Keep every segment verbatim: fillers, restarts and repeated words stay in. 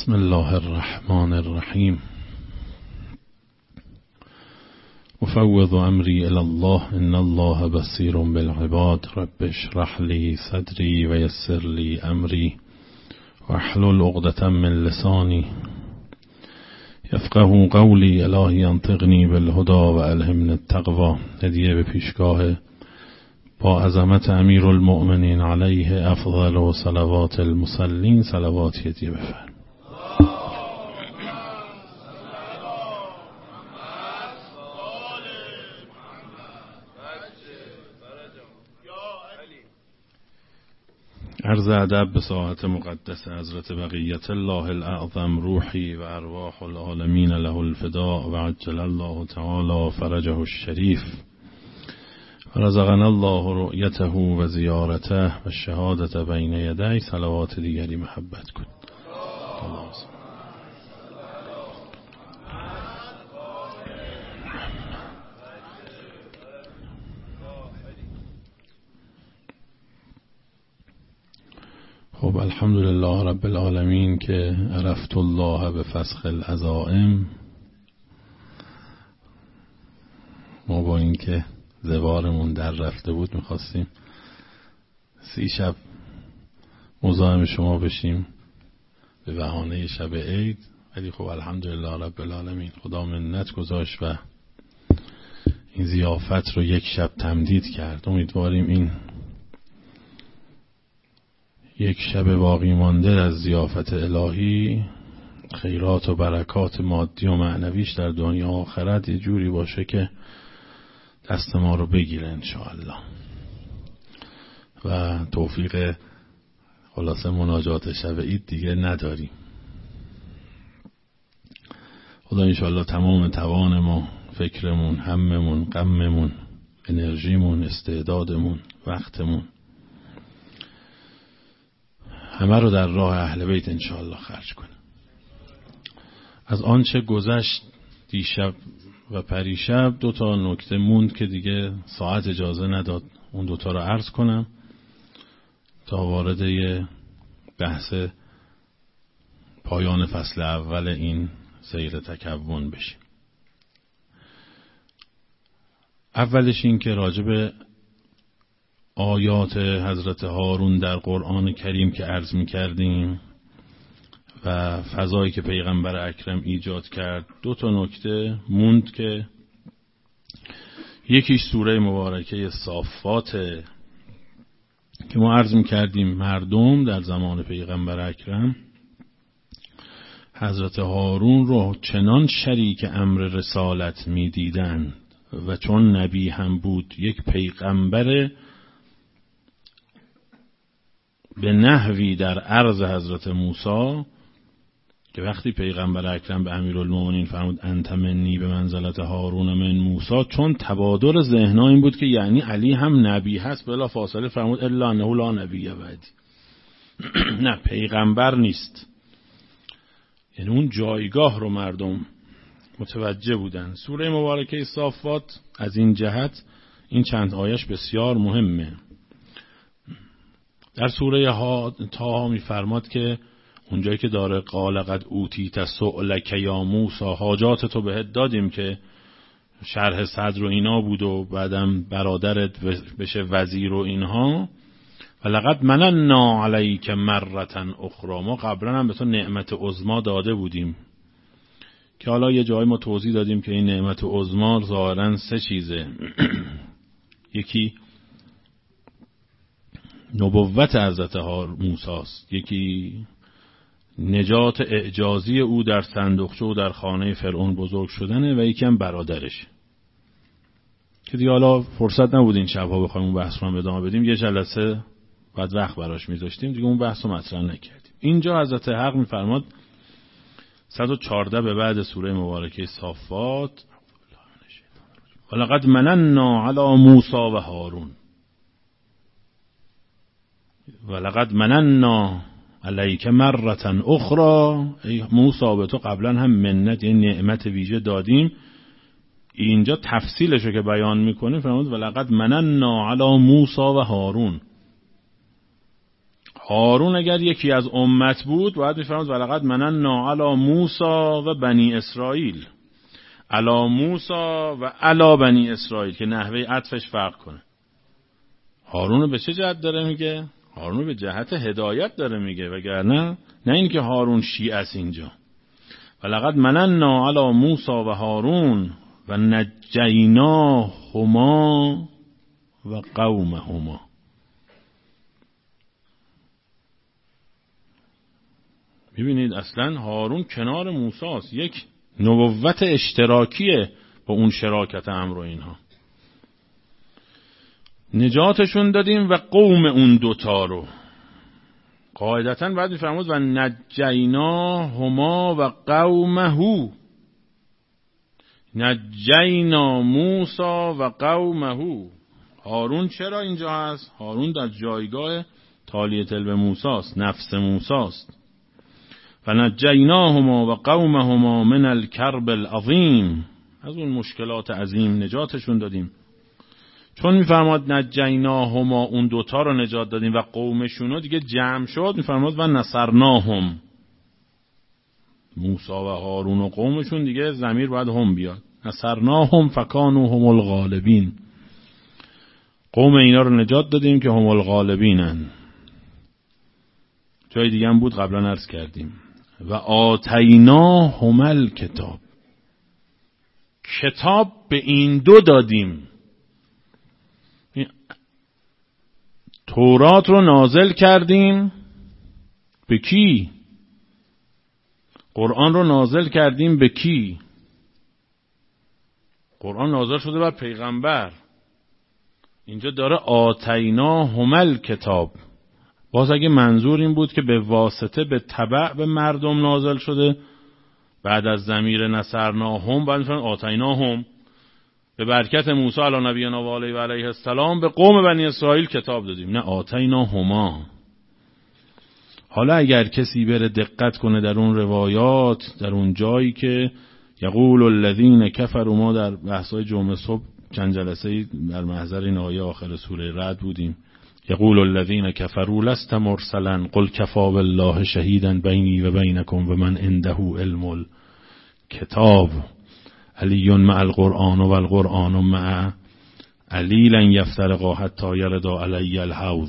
بسم الله الرحمن الرحیم. افوض امری الی الله ان الله بصیر بالعباد. رب اشرح لی صدری و یسر لی امری واحلل عقدة من لسانی یفقهوا قولی. الهی انطقنی بالهدی و الهمنی التقوی. هدیه به پیشگاه با عظمت امیرالمؤمنین علیه افضل و صلوات المصلین. صلوات هدیه بفرم. عرض ادب به ساحت مقدس حضرت بقیت الله الاعظم روحی و ارواح العالمین له الفداء و عجل الله تعالی فرجه الشریف و رزقنا الله رؤیته و زیارته و شهادت بین یدی. صلوات دیگری محبت کن. خب الحمدلله رب العالمین که عرفت الله به فسخ العزائم. ما با این که زوارمون در رفته بود میخواستیم سی شب مزاحم شما بشیم به بهانه شب عید، ولی خب الحمدلله رب العالمین خدا منت گذاشت و این ضیافت رو یک شب تمدید کرد. امیدواریم این یک شب باقی مانده از ضیافت الهی خیرات و برکات مادی و معنویش در دنیا و آخرت یه جوری باشه که دست ما رو بگیره انشاءالله و توفیق خلاصه مناجات شب عید دیگه نداریم. خدا انشاءالله تمام توانمون، فکرمون، هممون، غممون، انرژیمون، استعدادمون، وقتمون همه رو در راه اهل بیت انشاءالله خرج کنه. از آنچه گذشت دیشب و پریشب دو تا نکته موند که دیگه ساعت اجازه نداد اون دوتا رو عرض کنم تا وارد یه بحث پایان فصل اول این سیر تکون بشیم. اولش این که راجب آیات حضرت هارون در قرآن کریم که عرض می کردیم و فضایی که پیغمبر اکرم ایجاد کرد دو تا نکته موند که یکیش سوره مبارکه صافات که ما عرض می کردیم مردم در زمان پیغمبر اکرم حضرت هارون رو چنان شریک امر رسالت می دیدن و چون نبی هم بود یک پیغمبر به نحوی در عرض حضرت موسی که وقتی پیغمبر اکرم به امیرالمومنین فرمود انت منی به منزلت هارون من موسی، چون تبادر ذهن‌ها این بود که یعنی علی هم نبی هست، بلا فاصله فرمود الا انه لا نبی بعدی. نه، پیغمبر نیست. یعنی اون جایگاه رو مردم متوجه بودن. سوره مبارکه صافات از این جهت این چند آیش بسیار مهمه. در سوره ها تا میفرماد که اونجایی که داره قال قد اوتیت سؤلک یا موسی، حاجات تو بهت دادیم که شرح صدر و اینا بود و بعدم برادرت بشه وزیر و اینها، ولقد مننا علیک مرة اخرى، ما قبلا هم به تو نعمت عظما داده بودیم که حالا یه جایی ما توضیح دادیم که این نعمت عظما ظاهرا سه چیزه. یکی نبوت حضرت موسی است، یکی نجات اعجازی او در صندوقچه و در خانه فرعون بزرگ شدنه و یکی هم برادرش که دیگه حالا فرصت نبود این شبها بخوایم اون بحث رو هم ادامه بدیم، یه جلسه بعد وقت براش میذاشتیم دیگه اون بحث رو مطرح نکردیم. اینجا حضرت حق میفرماد صد و چهارده به بعد سوره مبارکه صافات ولقد مننا علی موسی و هارون، ولقد مننا علیک مرة اخرى، ای موسی به تو قبلا هم منت یعنی نعمت ویژه دادیم. اینجا تفصیلشو که بیان میکنه فرمود ولقد مننا علی موسی و هارون. هارون اگر یکی از امت بود باید میفرماد ولقد مننا علی موسی و بنی اسرائیل، علی موسی و علی بنی اسرائیل، که نحوه عطفش فرق کنه. هارون به چه جهت داره میگه؟ هارون به جهت هدایت داره میگه، وگرنه نه این که هارون شیعه است اینجا. ولقد مننا علی موسی و هارون و نجیناهما و قومهما. ببینید اصلا هارون کنار موسی است، یک نبوت اشتراکیه با اون شراکت امر و اینها. نجاتشون دادیم و قوم اون دوتا رو. قاعدتاً بعد میفرمود و نجیناهما و قومهو، نجینا موسی و قومهو. هارون چرا اینجا هست؟ هارون در جایگاه تالیه تلب موسی است، نفس موسی است. و نجیناهما و قومهما من الکرب العظیم، از اون مشکلات عظیم نجاتشون دادیم. چون میفرماد نجیناهما، اون دوتا رو نجات دادیم، و قومشونو دیگه جمع شد، میفرماد و نصرناهم، موسی و هارون و قومشون دیگه ضمیر باید هم بیاد. نصرناهم فکانوا هم الغالبین، قوم اینا رو نجات دادیم که هم الغالبینن. جای دیگه هم بود قبلا عرض کردیم. و آتیناهم الکتاب، کتاب به این دو دادیم. تورات رو نازل کردیم به کی؟ قرآن رو نازل کردیم به کی؟ قرآن نازل شده بر پیغمبر. اینجا داره آتیناهم الکتاب. باز اگه منظور این بود که به واسطه به تبع به مردم نازل شده، بعد از ضمیر نصرناهم بعد میفرن آتیناهم، به برکت موسی علی نبینا و علیه و علیه السلام به قوم بنی اسرائیل کتاب دادیم. نه، آتیناهما. حالا اگر کسی بره دقت کنه در اون روایات، در اون جایی که یقول الذین کفروا، ما در بحث‌های جمعه صبح چند جلسه در محضر این آیه آخر سوره رعد بودیم. یقول الذین کفروا لست مرسلا قل کفی بالله شهیدا بینی و بینکم و من عنده علم الکتاب علی مع القرآن و القرآن مع علی لن یفترقا حتی یردا علی الحوض.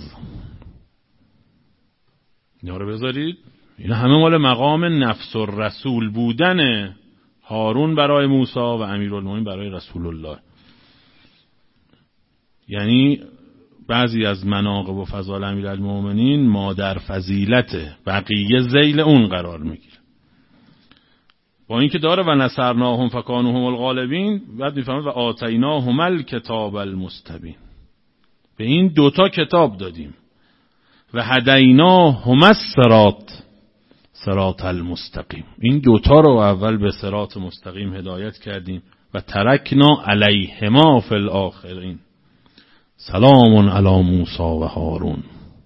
اینا رو بذارید، اینا همه مال مقام نفس الرسول بودن هارون برای موسی و امیرالمومنین برای رسول الله. یعنی بعضی از مناقب و فضائل امیرالمومنین مادر فضیلت، بقیه ذیل اون قرار میگیره. با اینکه داره و نصرناهم فکانوا هم الغالبین، بعد میفهمه و آتیناهم الکتاب المستبین، به این دوتا کتاب دادیم. و هدیناهم الصراط صراط المستقیم، این دوتا رو اول به صراط مستقیم هدایت کردیم. و ترکنا علیهما فی الاخرین سلام علی موسی و هارون.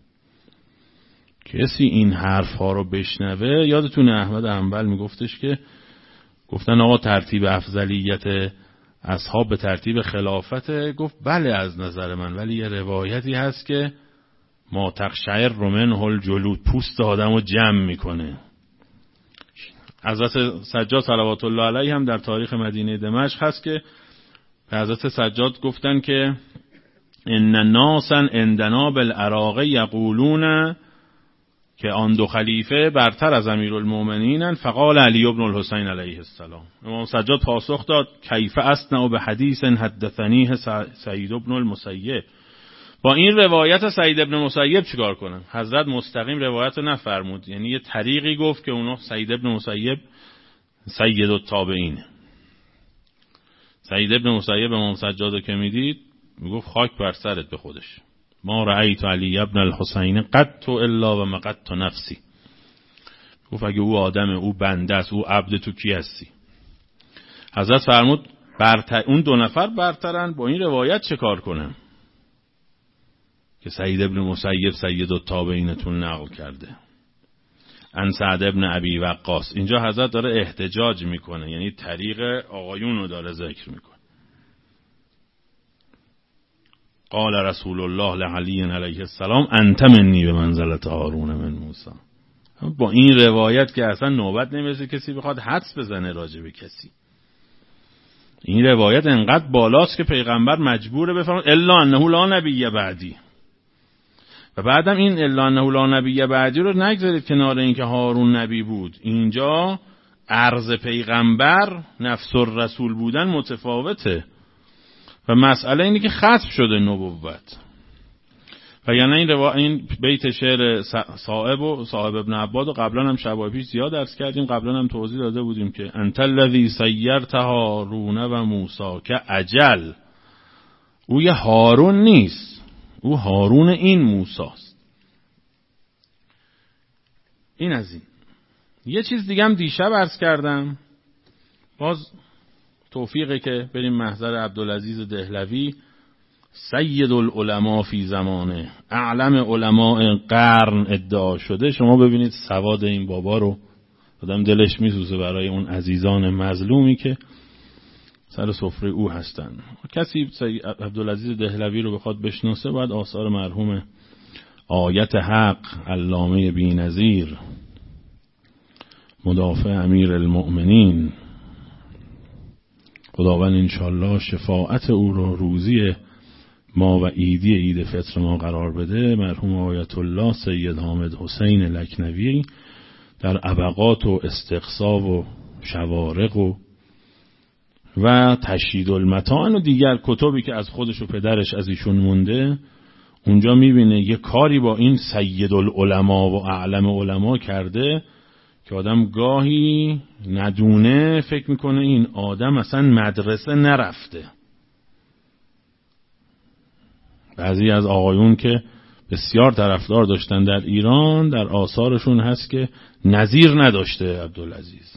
کسی این حرف ها رو بشنوه، یادتون احمد حنبل میگفتش که گفتن آقا ترتیب افضلیت اصحاب به ترتیب خلافت، گفت بله از نظر من، ولی یه روایتی هست که ما تقشعر منه الجلود، پوست آدم رو جمع میکنه. حضرت سجاد صلوات الله علیه هم در تاریخ مدینه دمشق هست که حضرت سجاد گفتن که ان ناسا عندنا بالعراق یقولون که آن دو خلیفه برتر از امیرالمومنینن. فقال علی ابن الحسین علیه السلام، امام سجاد پاسخ داد کیف اسنع به حدیث حدثنیه سعید ابن المسیب، با این روایت سعید ابن مسیب چیکار کنم؟ حضرت مستقیم روایت نفرمود، یعنی یه طریقی گفت که اونو سعید ابن مسیب سید التابعین. سعید ابن مسیب امام سجادو که میدید میگفت خاک بر سرت به خودش، ما رأیت علی ابن الحسین قط الا و مقت نفسی. گفت اگه او آدمه، او بنده است، او عبد، تو کی هستی؟ حضرت فرمود برتر، اون دو نفر برترن، با این روایت چه کار کنم که سعید ابن مسیب سید التابعینتون نقل کرده ان سعد ابن ابی وقاص. اینجا حضرت داره احتجاج میکنه، یعنی طریق آقایون رو داره ذکر میکنه. قال رسول الله لعلی علیه السلام انت منی به منزلت هارون من موسی. با این روایت که اصلا نوبت نمیرسه کسی بخواد حدس بزنه راجع به کسی. این روایت انقدر بالاست که پیغمبر مجبوره بفرماید الا انه لا نبی بعدی. و بعدم این الا انه لا نبی بعدی رو نگذارید کنار این که هارون نبی بود. اینجا عرض پیغمبر نفس الرسول بودن متفاوته و مسئله اینه که ختم شده نبوت. و یعنی این, روا... این بیت شعر صاحب و صاحب ابن عباد و قبلا هم شبای پیش زیاد درس کردیم، قبلا هم توضیح داده بودیم که انت الذی سیرت هارون و موسی که اجل، او یه هارون نیست، او هارون این موسی است. این از این. یه چیز دیگه هم دیشب عرض کردم، باز توفیقه که بریم محضر عبدالعزیز دهلوی، سید العلماء فی زمانه، اعلم علماء قرن ادعا شده. شما ببینید سواد این بابا رو، آدم دلش میسوزه برای اون عزیزان مظلومی که سر سفره او هستن. کسی سید عبدالعزیز دهلوی رو بخواد بشناسه باید آثار مرحوم آیت حق علامه بی‌نظیر مدافع امیر المؤمنین، خداوند انشالله شفاعت او رو روزی ما و عیدی عید فطر ما قرار بده، مرحوم آیت الله سید حامد حسین لکنوی در ابقات و استقصا و شوارق و و تشهید المتاعن و دیگر کتبی که از خودش و پدرش از ایشون مونده، اونجا میبینه یه کاری با این سید العلماء و اعلم علما کرده که آدم گاهی ندونه فکر میکنه این آدم اصلا مدرسه نرفته. بعضی از آقایون که بسیار طرفدار داشتن در ایران، در آثارشون هست که نظیر نداشته عبدالعزیز.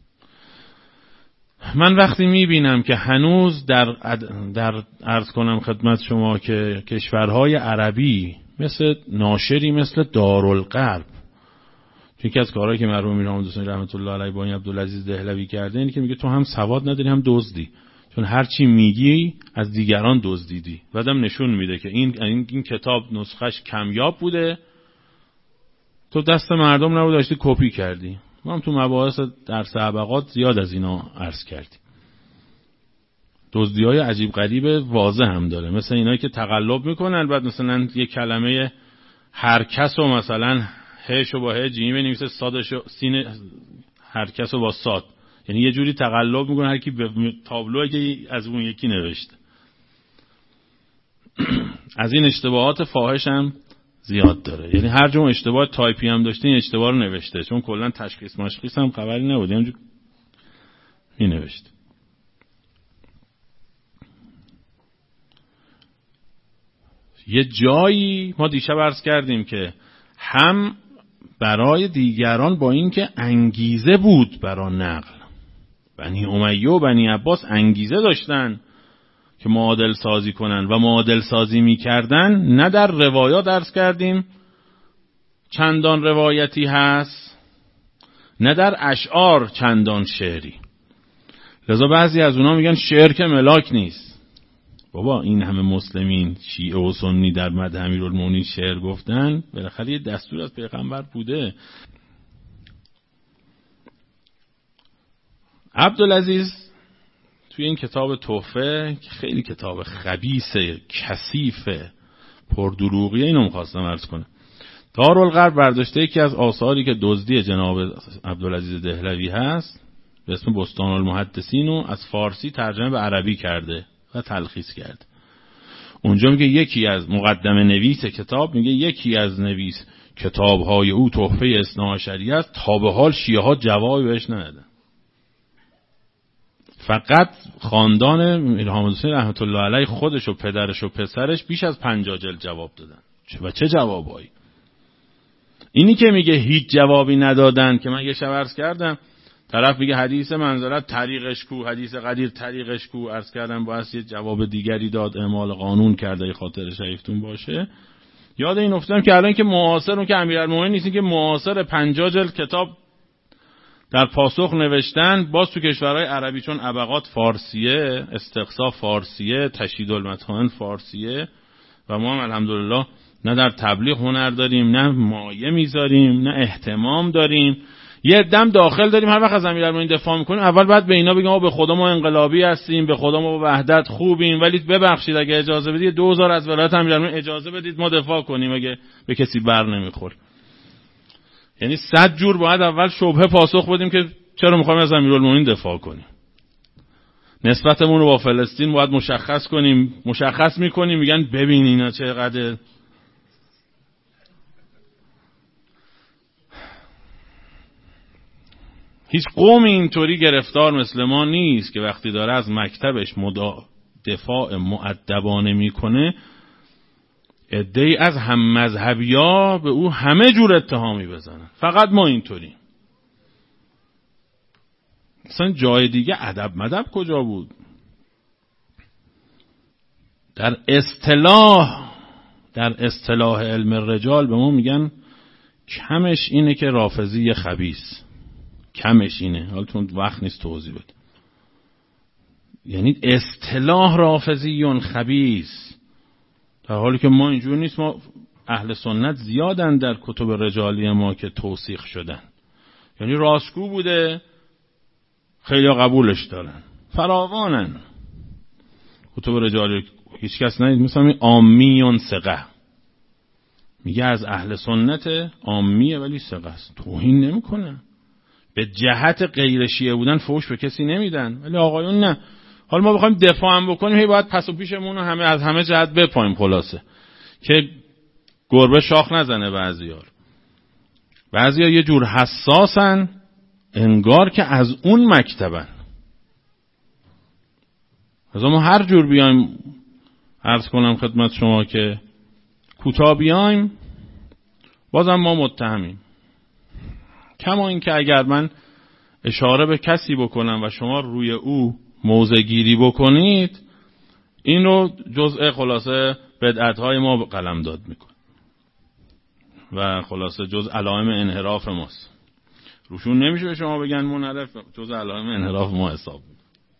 من وقتی میبینم که هنوز در در عرض کنم خدمت شما که کشورهای عربی مثل ناشری مثل دارالغرب، یکی از کارهایی که مرحوم امیر حامد حسینی رحمت الله علیه با این عبدالعزیز دهلوی کرده اینه که میگه تو هم سواد نداری هم دزدی، چون هر چی میگی از دیگران دزدیدی. بعدم نشون میده که این این, این کتاب نسخش کمیاب بوده، تو دست مردم نبود داشتی کپی کردی. ما هم تو مباحث درس ابقات زیاد از اینا عرض کردیم. دزدی‌های عجیب غریب واضح هم داره، مثلا اینایی که تقلب میکنن بعد مثلا یه کلمه هر کس رو مثلا هشو با ه جیم بنویسه، صادشو سین هر کس رو با صاد، یعنی یه جوری تقلب میکنه هر کی به تابلویی که از اون یکی نوشته. از این اشتباهات فاحش هم زیاد داره، یعنی هر جور اشتباه تایپی هم داشته این اشتباه رو نوشته، چون کلا تشخیص مشخیص هم خبری نبود همینجوری می نوشته. یه جایی ما دیشب عرض کردیم که هم برای دیگران با این که انگیزه بود برای نقل، بنی امیه و بنی عباس انگیزه داشتن که معادل سازی کنن و معادل سازی می کردن. نه در روایات درس کردیم چندان روایتی هست، نه در اشعار چندان شعری. لذا بعضی از اونا میگن شعر که ملاک نیست. بابا این همه مسلمین شیعه و سنی در مدح امیرالمومنین شعر گفتن، بالاخره یه دستور از پیغمبر بوده. عبدالعزیز توی این کتاب تحفه که خیلی کتاب خبیث کثیف پردروغیه، اینو می‌خواستم عرض کنم، دارالغرب برداشته یکی از آثاری که دزدی جناب عبدالعزیز دهلوی هست به اسم بستان المحدثین رو از فارسی ترجمه به عربی کرده و تلخیص کرده. اونجا میگه یکی از مقدمه نویس کتاب میگه یکی از نویس کتاب‌های او تحفه اثناعشری است، تا به حال شیعه ها جوابی بهش ندادن. فقط خاندان امیر حامد حسینی رحمت الله علیه خودش و پدرش و پسرش بیش از پنجاه جلد جواب دادن. و چه جوابایی؟ اینی که میگه هیچ جوابی ندادن که من یه شب عرض کردم، طرف میگه حدیث منزلت طریقش کو، حدیث قدیر طریقش کو، عرض کردم باید یه جواب دیگری داد، اعمال قانون کرده ای خاطر شریفتون باشه. یاد این افتادم که الان که معاصرون که امیرالمومنین نیستین که معاصر پنجاه جلد کتاب در پاسخ نوشتن، باز تو کشورهای عربی چون ابقات فارسیه، استقصا فارسیه، تشهید المتاعن فارسیه، و ما هم الحمدلله نه در تبلیغ هنر داریم، نه مایه میذاریم، نه اهتمام داریم. یه دم داخل داریم هر وقت از امیرالمومنین دفاع میکنیم اول بعد به اینا بگیم ما به خدا ما انقلابی هستیم، به خدا ما وحدت خوبیم، ولی ببخشید اگه اجازه بدید دوزار از ولایت امیرالمومنین اجازه بدید ما دفاع کنیم اگه به کسی بر نمیخور. یعنی صد جور باید اول شبهه پاسخ بدیم که چرا میخوایم از امیرالمومنین دفاع کنیم. نسبتمون رو با فلسطین باید مشخص کنیم، مشخص میکنیم میگن ببین اینا چقدر. هیچ قومی اینطوری گرفتار مثل ما نیست که وقتی داره از مکتبش مدا... دفاع مؤدبانه میکنه عده‌ای از هم مذهبی‌ها به او همه جور اتهامی بزنن. فقط ما اینطوریم. مثلا جای دیگه ادب مدب کجا بود؟ در اصطلاح در اصطلاح علم الرجال به ما میگن کمش اینه که رافضی خبیث، کمش اینه. حالا تو وقت نیست توضیح بده. یعنی اصطلاح رافضیون خبیث، در حالی که ما اینجور نیست. ما اهل سنت زیادن در کتب رجالی ما که توثیق شدن، یعنی راستگو بوده، خیلی قبولش دارن، فراوانن. کتب رجالی هیچ کس ندید مثلا این عامیون ثقه میگه از اهل سنت، عامیه ولی ثقه است، توهین نمیکنه، به جهت غیر شیعه بودن فوش به کسی نمیدن. ولی آقایون نه. حالا ما بخوایم دفاع هم بکنیم هی باید پس و پیشمون رو همه از همه جهت بپاییم، خلاصه که گربه شاخ نزنه. بعضیار بعضیار یه جور حساسن انگار که از اون مکتبن. از ما هر جور بیایم عرض کنم خدمت شما که کوتاه بیایم بازم ما متهمیم. کما این که اگر من اشاره به کسی بکنم و شما روی او موضع گیری بکنید این رو جزء خلاصه بدعت‌های ما قلمداد میکن و خلاصه جزء علائم انحراف ماست. روشون نمیشه به شما بگن منحرف، جزء علائم انحراف ما حساب میکن.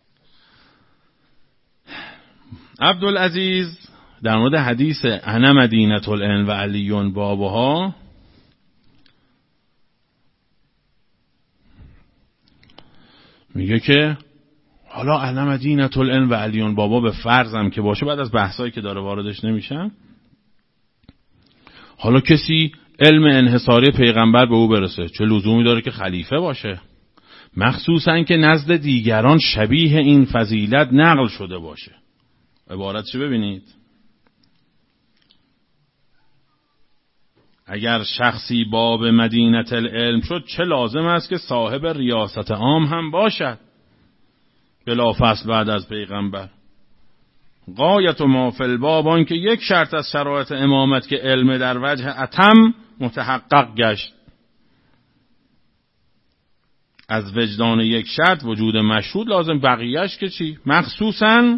عبدالعزیز در مورد حدیث انا مدینة العلم و علیون بابها میگه که حالا انا مدینة العلم و علیون بابا به فرضم که باشه، بعد از بحثایی که داره واردش نمیشم، حالا کسی علم انحصاری پیغمبر به او برسه چه لزومی داره که خلیفه باشه؟ مخصوصا که نزد دیگران شبیه این فضیلت نقل شده باشه. عبارتش ببینید. اگر شخصی باب مدینة العلم شد چه لازم است که صاحب ریاست عام هم باشد بلا فصل بعد از پیغمبر. غایت و ما فی الباب آن که یک شرط از شرایط امامت که علم در وجه اتم متحقق گشت. از وجدان یک شرط وجود مشهود لازم، بقیهش که چی؟ مخصوصاً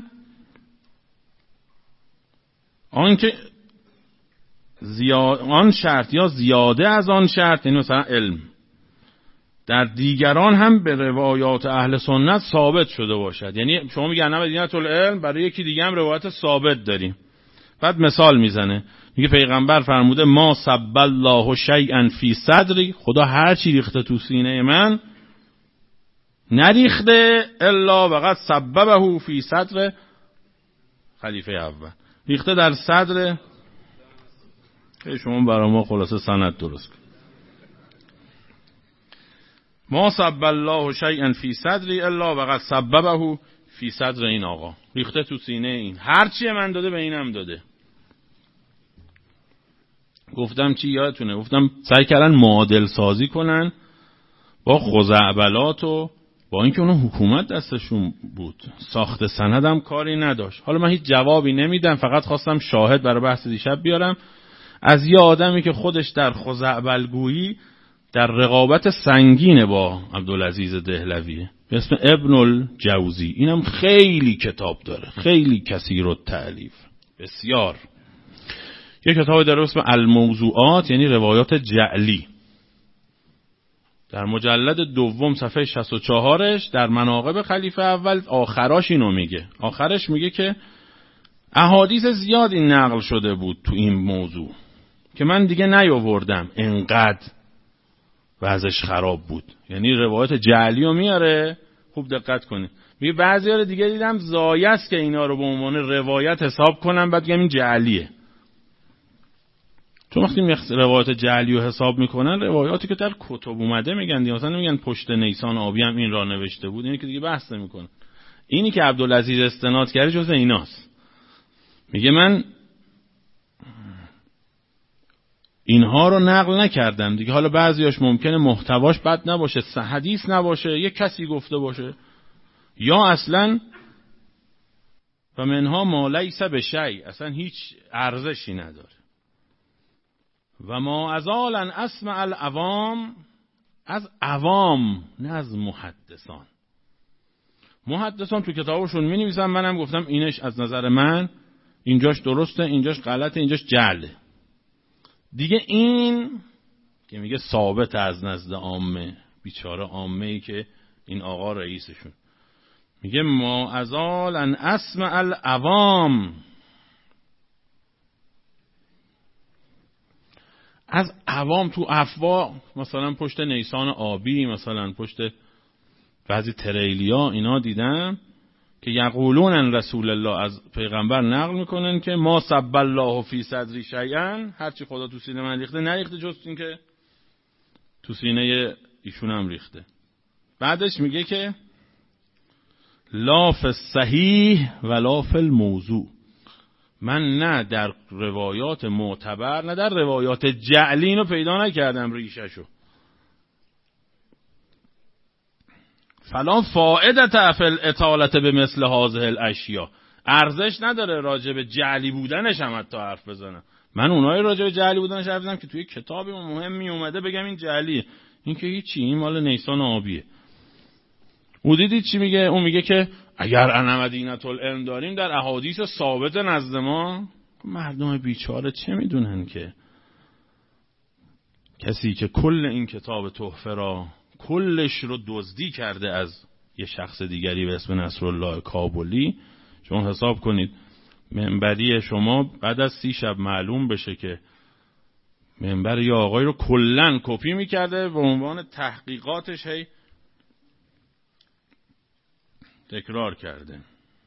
آن که زیاد آن شرط یا زیاده از آن شرط، یعنی مثلا علم در دیگران هم به روایات اهل سنت ثابت شده باشد. یعنی شما میگن نه مدینة العلم، برای یکی دیگه هم روایت ثابت داریم. بعد مثال میزنه میگه پیغمبر فرموده ما سب الله شیئا فی صدری، خدا هر چی ریخته تو سینه من نریخته الا وقد سببه فی صدر خلیفه اول، ریخته در صدر. که شما برای ما خلاصه سند درست کن. ما سب الله شیئا فی صدری الا وقد سببه فی صدر این آقا، ریخته تو سینه این، هر چی من داده به اینم داده. گفتم چی یادتونه؟ گفتم سعی کردن معادل سازی کنن با خزعبلات و با اینکه اون حکومت دستشون بود، ساخت سندم کاری نداشت. حالا من هیچ جوابی نمیدم، فقط خواستم شاهد برای بحث دیشب بیارم از یه آدمی که خودش در خزعبلگویی در رقابت سنگین با عبدالعزیز دهلویه به اسم ابن الجوزی. اینم خیلی کتاب داره، خیلی کثیر التألیف، بسیار. یه کتابی داره اسم الموضوعات، یعنی روایات جعلی. در مجلد دوم صفحه شصت و چهارش در مناقب خلیفه اول آخراش اینو میگه. آخرش میگه که احادیث زیادی نقل شده بود تو این موضوع که من دیگه نیاوردم، انقدر وضعش خراب بود. یعنی روایت جعلی رو میاره، خوب دقت کنید، میگه بعضی‌ها رو دیگه دیدم زایه است که اینا رو به عنوان روایت حساب کنم بعد بگم این جعلیه. چون وقتی روایت جعلی رو حساب میکنن، روایاتی که در کتب اومده میگن دیگه، مثلا نمیگن پشت نیسان آبی هم این را نوشته بود، اینی که دیگه بحث نمیکنن. اینی که عبدالعزیز استناد کرده جز ایناست. میگه من اینها رو نقل نکردم دیگه. حالا بعضیاش ممکنه محتواش بد نباشه، حدیث نباشه، یه کسی گفته باشه، یا اصلا و منها ما لیس بشیء، اصلا هیچ ارزشی نداره. و ما ازالا اسمع العوام، از عوام نه از محدثان. محدثان تو کتابشون می نویسن، منم گفتم اینش از نظر من اینجاش درسته، اینجاش غلطه، اینجاش جعله. دیگه این که میگه ثابت از نزد عامه، بیچاره عامه ای که این آقا رئیسشون میگه ما ازالا اسمع العوام، از عوام تو افواه، مثلا پشت نیسان آبی، مثلا پشت بعضی تریلیا اینا دیدم که یقولون ان رسول الله، از پیغمبر نقل میکنن که ما سب الله فی صدری شیئا، هرچی خدا تو سینه من ریخته نریخته جز این که تو سینه ایشون هم ریخته. بعدش میگه که لا فی الصحیح ولا فی الموضوع، من نه در روایات معتبر نه در روایات جعلی اینو پیدا نکردم ریشه‌شو. فلا فائدة فی الاطالة بمثل هذه الاشیاء، ارزش نداره راجع به جعلی بودنش هم حتی حرف بزنم. من اونایی راجع به جعلی بودنش حرف بزنم که توی کتابی مهمی اومده بگم این جعلیه، این که هیچی، این مال نیسان آبیه. او دیدید چی میگه؟ اون میگه که اگر انا مدینة العلم داریم در احادیث ثابت نزد ما، مردم بیچاره چه میدونن که کسی که کل این کتاب تحفه را کلش رو دزدی کرده از یه شخص دیگری به اسم نصرالله کابلی. چون حساب کنید منبری شما بعد از سی شب معلوم بشه که منبر یا آقای رو کلن کپی میکرده به عنوان تحقیقاتش هی تکرار کرده.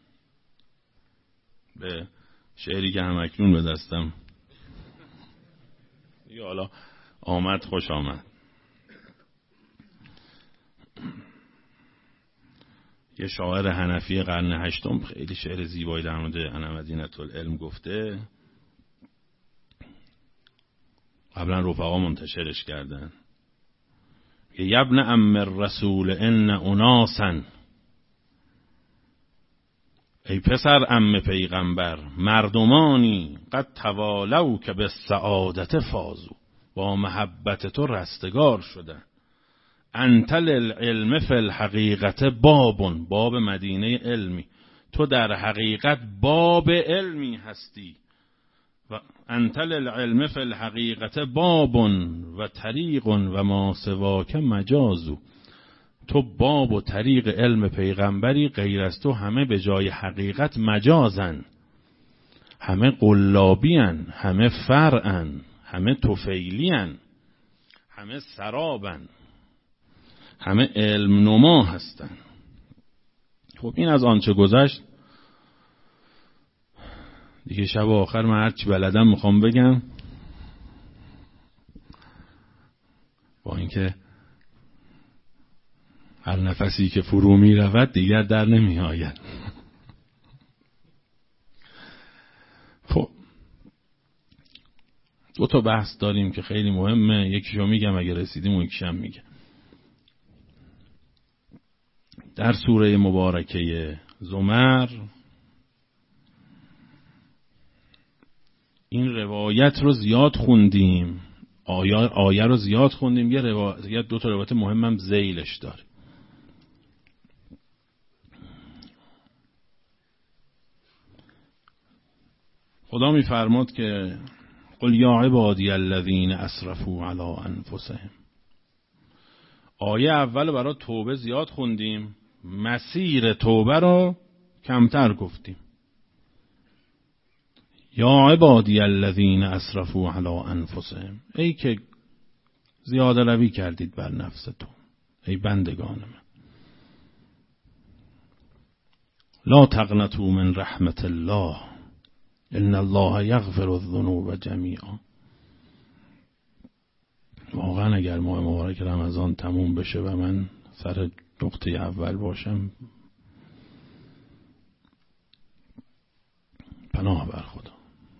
به شعری که همکنون به دستم یا حالا آمد خوش آمد، یه شاعر حنفی قرن هشتم خیلی شعر زیبایی در مورد انا مدینة العلم گفته، قبلا رفقا منتشرش کردن. یه ابن ام الرسول ان اناسا، ای پسر عم پیغمبر مردمانی قد توالو که به سعادت فازو، با محبت تو رستگار شدن. انت للعلم فی الحقیقت بابون، باب مدینه علمی، تو در حقیقت باب علمی هستی. و انت للعلم فی الحقیقت بابون و طریق و ما سواک مجازو، تو باب و طریق علم پیغمبری، غیر از تو همه به جای حقیقت مجازن، همه قلابیان، همه فرعن، همه طفیلیان، همه سرابن، همه علم نما هستن. خب این از آنچه گذشت دیگه. شب آخر من هرچی بلدم میخوام بگم، با اینکه هر نفسی که فرو می رود دیگر در نمی آید. خب دو تا بحث داریم که خیلی مهمه، یکیشو میگم اگه رسیدیم و یکیشم میگم. در سوره مبارکه زمر این روایت رو زیاد خوندیم، آیه, آیه رو زیاد خوندیم. یه روایت، دو تا روایت مهمم ذیلش داره. خدا میفرماد که قل یا عبادی الذین اسرفوا علی انفسهم. آیه اول برای توبه زیاد خوندیم، مسیر توبه رو کمتر گفتیم. یا عبادی الذین اسرفوا علی انفسهم، ای که زیاده روی کردید بر نفستون، ای بندگان من، لا تقنطوا من رحمت الله ان الله یغفر الذنوب جمیعا. واقعا اگر ماه مبارک رمضان تموم بشه و من سر نقطه اول باشم، پناه بر خدا.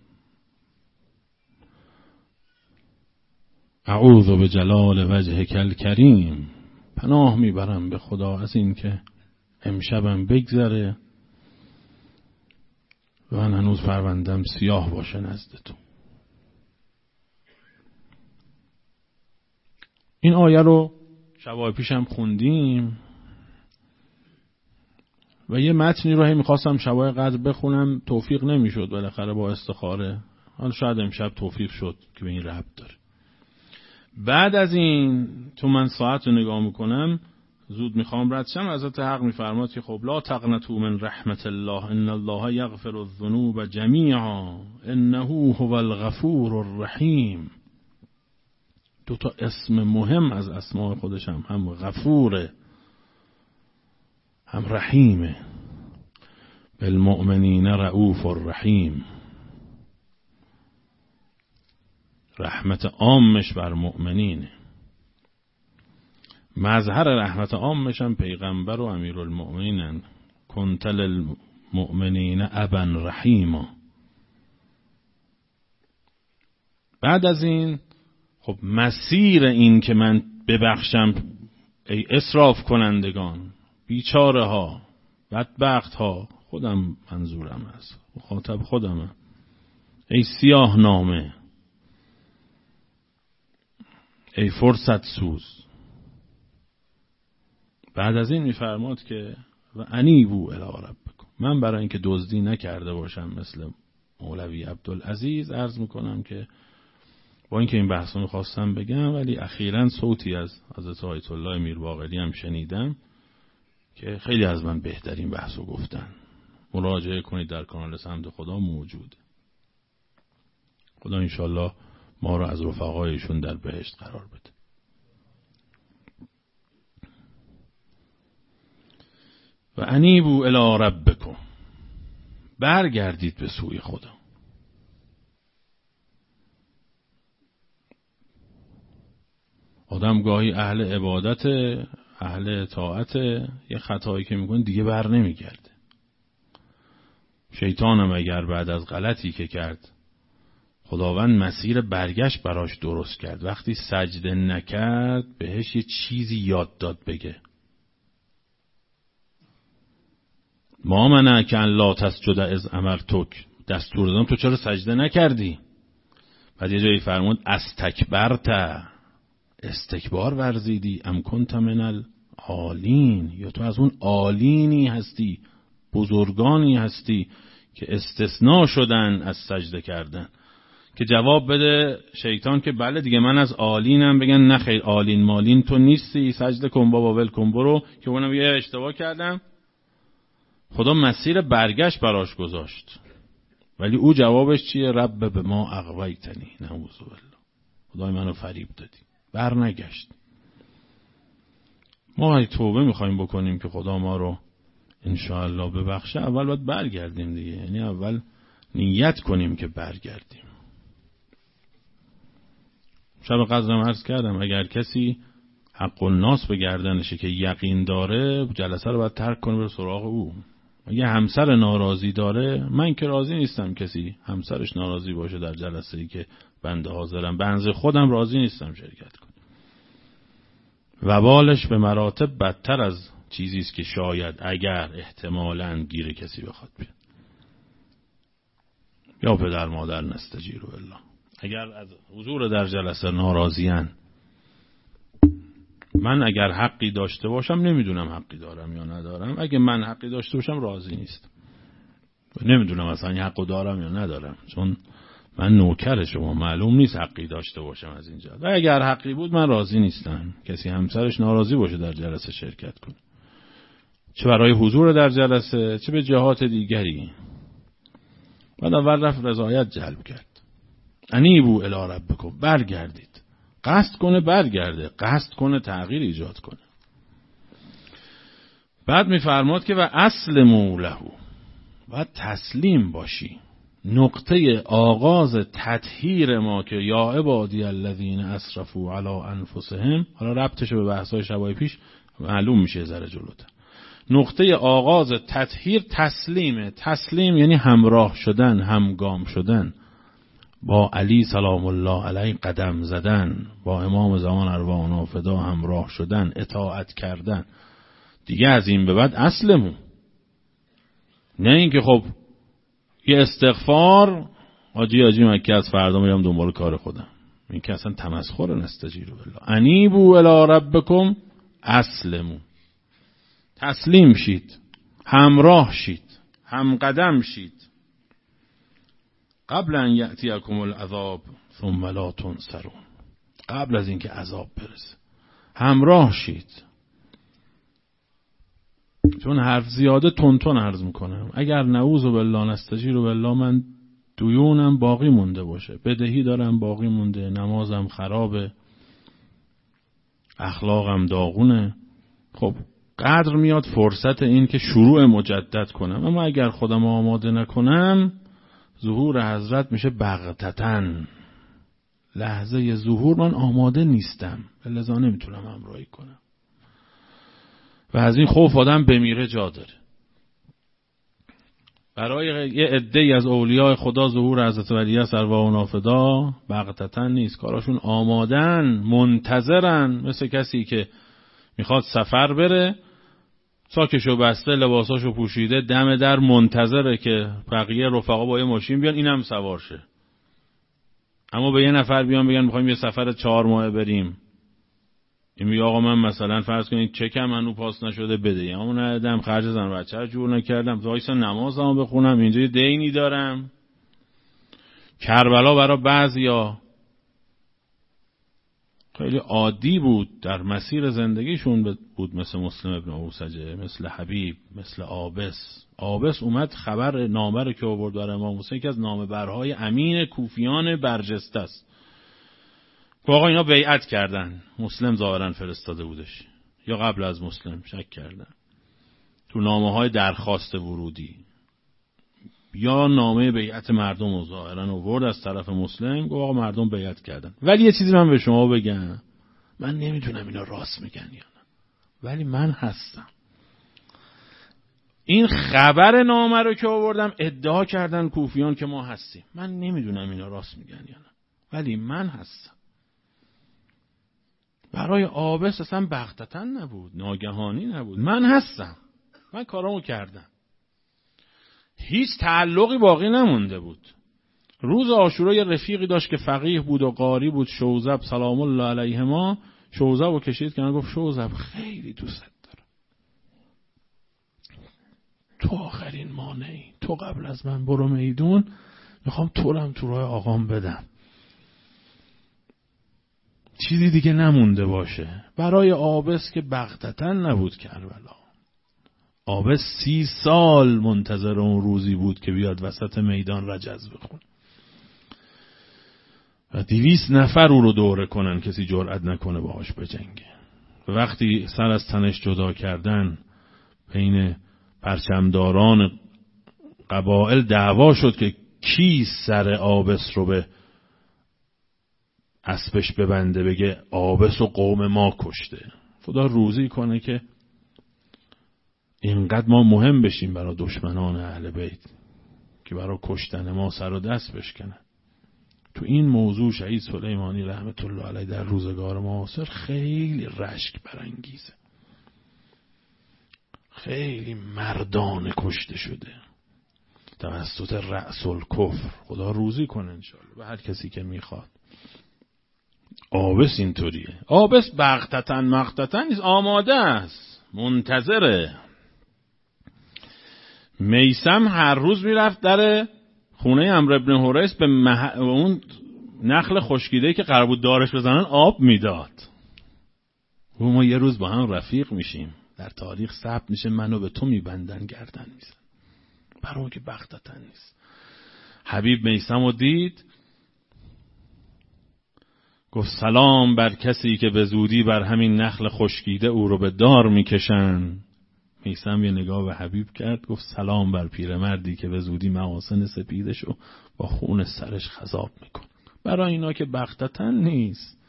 اعوذ بجلال وجهک الکریم، پناه میبرم به خدا از این که امشبم بگذره و من هنوز پروندم سیاه باشه نزد تو. این آیه رو شبای پیشم خوندیم و یه متنی رو هی میخواستم شبای قدر بخونم، توفیق نمیشد بالاخره با استخاره. حالا شاید امشب توفیق شد که به این ربط داره. بعد از این تو من ساعت رو نگاه میکنم، زود میخوام رد شم، حضرت حق میفرماد که خب لا تقنطوا من رحمت الله ان الله یغفر الذنوب جمیعا انه هو الغفور الرحیم. دو تا اسم مهم از اسماء خودش هم هم غفوره هم رحیمه. بالمؤمنین رؤوف الرحیم، رحمت عامش بر مؤمنینه. مظهر رحمت عامش هم پیغمبر و امیرالمؤمنینن. کنت للمؤمنین ابا رحیما. بعد از این خب مسیر این که من ببخشم ای اسراف کنندگان، بیچاره ها، بدبخت ها، خودم منظورم است، مخاطب خودمم، ای سیاه نامه، ای فرصت سوز. بعد از این میفرماد که و انیبوا الی ربکم، من برای اینکه دزدی نکرده باشم مثل مولوی عبدالعزیز عرض میکنم که با اینکه این بحثو میخواستم بگم ولی اخیراً صوتی از حضرت آیت الله میرباقری هم شنیدم که خیلی از من بهترین بحثو گفتن. مراجعه کنید، در کانال سمت خدا موجود. خدا انشالله ما رو از رفقایشون در بهشت قرار بده. و انیبوا الی ربکم، برگردید به سوی خدا. آدم گاهی اهل عبادت، اهل طاعت، یه خطایی که میکنه دیگه بر نمیگرده. شیطانم اگر بعد از غلطی که کرد خداوند مسیر برگشت براش درست کرد، وقتی سجده نکرد بهش یه چیزی یاد داد بگه ما منعک ان لا تسجد اذ امرتک، دستور دادم تو چرا سجده نکردی؟ بعد یه جایی فرمود استکبرت، استکبار ورزیدی، ام کنت من العالین، یا تو از اون عالینی هستی، بزرگانی هستی که استثناء شدن از سجده کردن. که جواب بده شیطان که بله دیگه من از عالینم، بگن نه خیر عالین مالین تو نیستی، سجده کن بابا ول کن برو، که اونم یه اشتباه کردم. خدا مسیر برگشت براش گذاشت، ولی او جوابش چیه؟ رب به ما اغویتنی، نعوذ بالله، خدای منو فریب دادی، بر نگشت. ما های توبه میخوایم بکنیم که خدا ما رو انشاءالله ببخشه، اول باید برگردیم دیگه، یعنی اول نیت کنیم که برگردیم. شب قدرم عرض کردم اگر کسی حق الناس به گردنشه که یقین داره، جلسه رو باید ترک کنه بره سراغ او. اگه همسر ناراضی داره، من که راضی نیستم کسی همسرش ناراضی باشه در جلسه‌ای که بنده حاضرم، بنز خودم راضی نیستم شرکت کنم. وبالش به مراتب بدتر از چیزی است که شاید اگر احتمالاً گیر کسی بخواد بیاد. یا پدر مادر نستجیر بالله، اگر از حضور در جلسه ناراضیان، من اگر حقی داشته باشم، نمیدونم حقی دارم یا ندارم، اگه من حقی داشته باشم راضی نیستم، نمیدونم اصلا این حقو دارم یا ندارم، چون من نوکر شما، معلوم نیست حقی داشته باشم از اینجا. و اگر حقی بود من راضی نیستم کسی همسرش ناراضی باشه در جلسه شرکت کنه، چه برای حضور در جلسه چه به جهات دیگری. بعد اول رفت رضایت جلب کرد. انیبوا الی ربکم، برگردید. قصد کنه برگرده، قصد کنه تغییر ایجاد کنه. بعد میفرماد که و اسلموا له، باید تسلیم باشی. نقطه آغاز تطهیر ما که یا عبادی الذین اسرفوا علی انفسهم، حالا ربطش به بحث‌های شبای پیش معلوم میشه ذره جلوتر. نقطه آغاز تطهیر تسلیمه. تسلیم یعنی همراه شدن، همگام شدن با علی سلام الله علیه، قدم زدن با امام زمان ارواحنا فدا، همراه شدن، اطاعت کردن. دیگه از این به بعد اسلمو، نه اینکه خب یه استغفار آجی آجی مکه از فردا میرم دنبال کار خودم. این که اصلا تمسخر. نستجیروا بالله انیبوا الی ربکم اسلمو، تسلیم شید، همراه شید، هم قدم شید. قبل ان یأتیکم العذاب ثم لا تنصرون، قبل از اینکه عذاب برسه همراه شید. چون حرف زیاده تون تون عرض میکنم. اگر نعوذ بالله نستجیروا بالله من دیونم باقی مونده باشه، بدهی دارم باقی مونده، نمازم خرابه، اخلاقم داغونه، خب قدر میاد فرصت این که شروع مجدد کنم. اما اگر خودم آماده نکنم ظهور حضرت میشه بغتتن. لحظه ظهور من آماده نیستم، لذا نمیتونم همراهی کنم و از این خوف آدم بمیره جا داره. برای یه عده‌ای از اولیاء خدا ظهور حضرت ولی ارواحنا فدا بغتتن نیست. کاراشون آمادن، منتظرن، مثل کسی که میخواد سفر بره، ساکشو بسته، لباساشو پوشیده، دم در منتظره که بقیه رفقا با یه ماشین بیان اینم سوار شه. اما به یه نفر بیان بگن میخوایم یه سفر چهار ماهه بریم، این میگه آقا من مثلا فرض کنید چکم منو پاس نشده بده، اما ندادم، خرج زن بچه رو جور نکردم، وایسا نمازمو بخونم، اینجا دینی دارم. کربلا برای بعضیا خیلی عادی بود، در مسیر زندگیشون بود، مثل مسلم ابن اوسجه، مثل حبیب، مثل عابس. عابس اومد خبر نامه رو که آورد برای امام حسین که از نامه برهای امین کوفیان برجسته است. واقعا اینا بیعت کردن، مسلم ظاهرا فرستاده بودش یا قبل از مسلم، شک کردن تو نامه های درخواست ورودی یا نامه بیعت مردم رو ظاهرا آورد از طرف مسلم، گفت آقا مردم بیعت کردن. ولی یه چیزی من به شما بگم، من نمیدونم اینا راست میگن یا نه، ولی من هستم. این خبر نامه رو که آوردم ادعا کردن کوفیان که ما هستیم. من نمیدونم اینا راست میگن یا نه، ولی من هستم. برای عابس اصلا بغتتن نبود، ناگهانی نبود. من هستم، من کارامو کردم، هیچ تعلقی باقی نمونده بود. روز عاشورا یه رفیقی داشت که فقیه بود و قاری بود، شوذب سلام الله علیهما. شوذب رو کشید که گفت شوذب خیلی دوست دارم، تو آخرین مانعی، تو قبل از من برو میدون، میخوام تو رو هم تو راه آقام بدم، چیزی دیگه نمونده باشه. برای عابس که بغتتن نبود کربلا. عابس سی سال منتظر اون روزی بود که بیاد وسط میدان رجز بخون و دویست نفر او رو دوره کنن، کسی جرئت نکنه باهاش بجنگه. وقتی سر از تنش جدا کردن، بین پرچمداران قبایل دعوا شد که کی سر عابس رو به اسبش ببنده، بگه عابس و قوم ما کشته. خدا روزی کنه که اینقدر ما مهم بشیم برای دشمنان اهل بیت که برای کشتن ما سر و دست بشکنن. تو این موضوع شهید سلیمانی رحمت الله علیه در روزگار معاصر خیلی رشک برانگیزه، خیلی مردانه کشته شده توسط رأس الکفر. خدا روزی کنه انشاءالله به هر کسی که میخواد. عابس اینطوریه. عابس بغتتن مغتتن نیست، آماده است، منتظره. میثم هر روز میرفت در خونه عمرو ابن حریث به مح... اون نخل خشکیده که قرار بود دارش بزنن آب میداد. و ما یه روز با هم رفیق میشیم، در تاریخ ثبت میشه منو به تو میبندن گردن میزن. برای اون که بغتتن نیست. حبیب میثم رو دید، گفت سلام بر کسی که به زودی بر همین نخل خشکیده او رو به دار میکشن. میثم یه نگاه به حبیب کرد، گفت سلام بر پیرمردی که به زودی محاسن سپیدشو با خون سرش خضاب میکن. برای اینا که بغتتن نیست،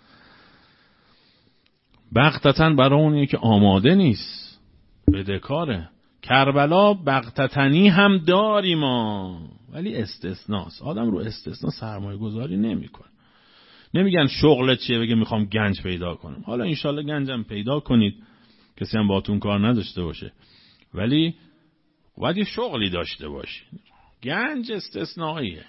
بغتتن برای اونیه که آماده نیست، بدهکاره. کربلا بغتتنی هم داریم ما، ولی استثناست. آدم رو استثنا سرمایه گذاری نمی کن. نمیگن شغلت چیه بگه میخوام گنج پیدا کنم. حالا انشالله گنجم پیدا کنید، کسی هم باتون کار نداشته باشه، ولی باید یه شغلی داشته باشی. گنج استثنائیه.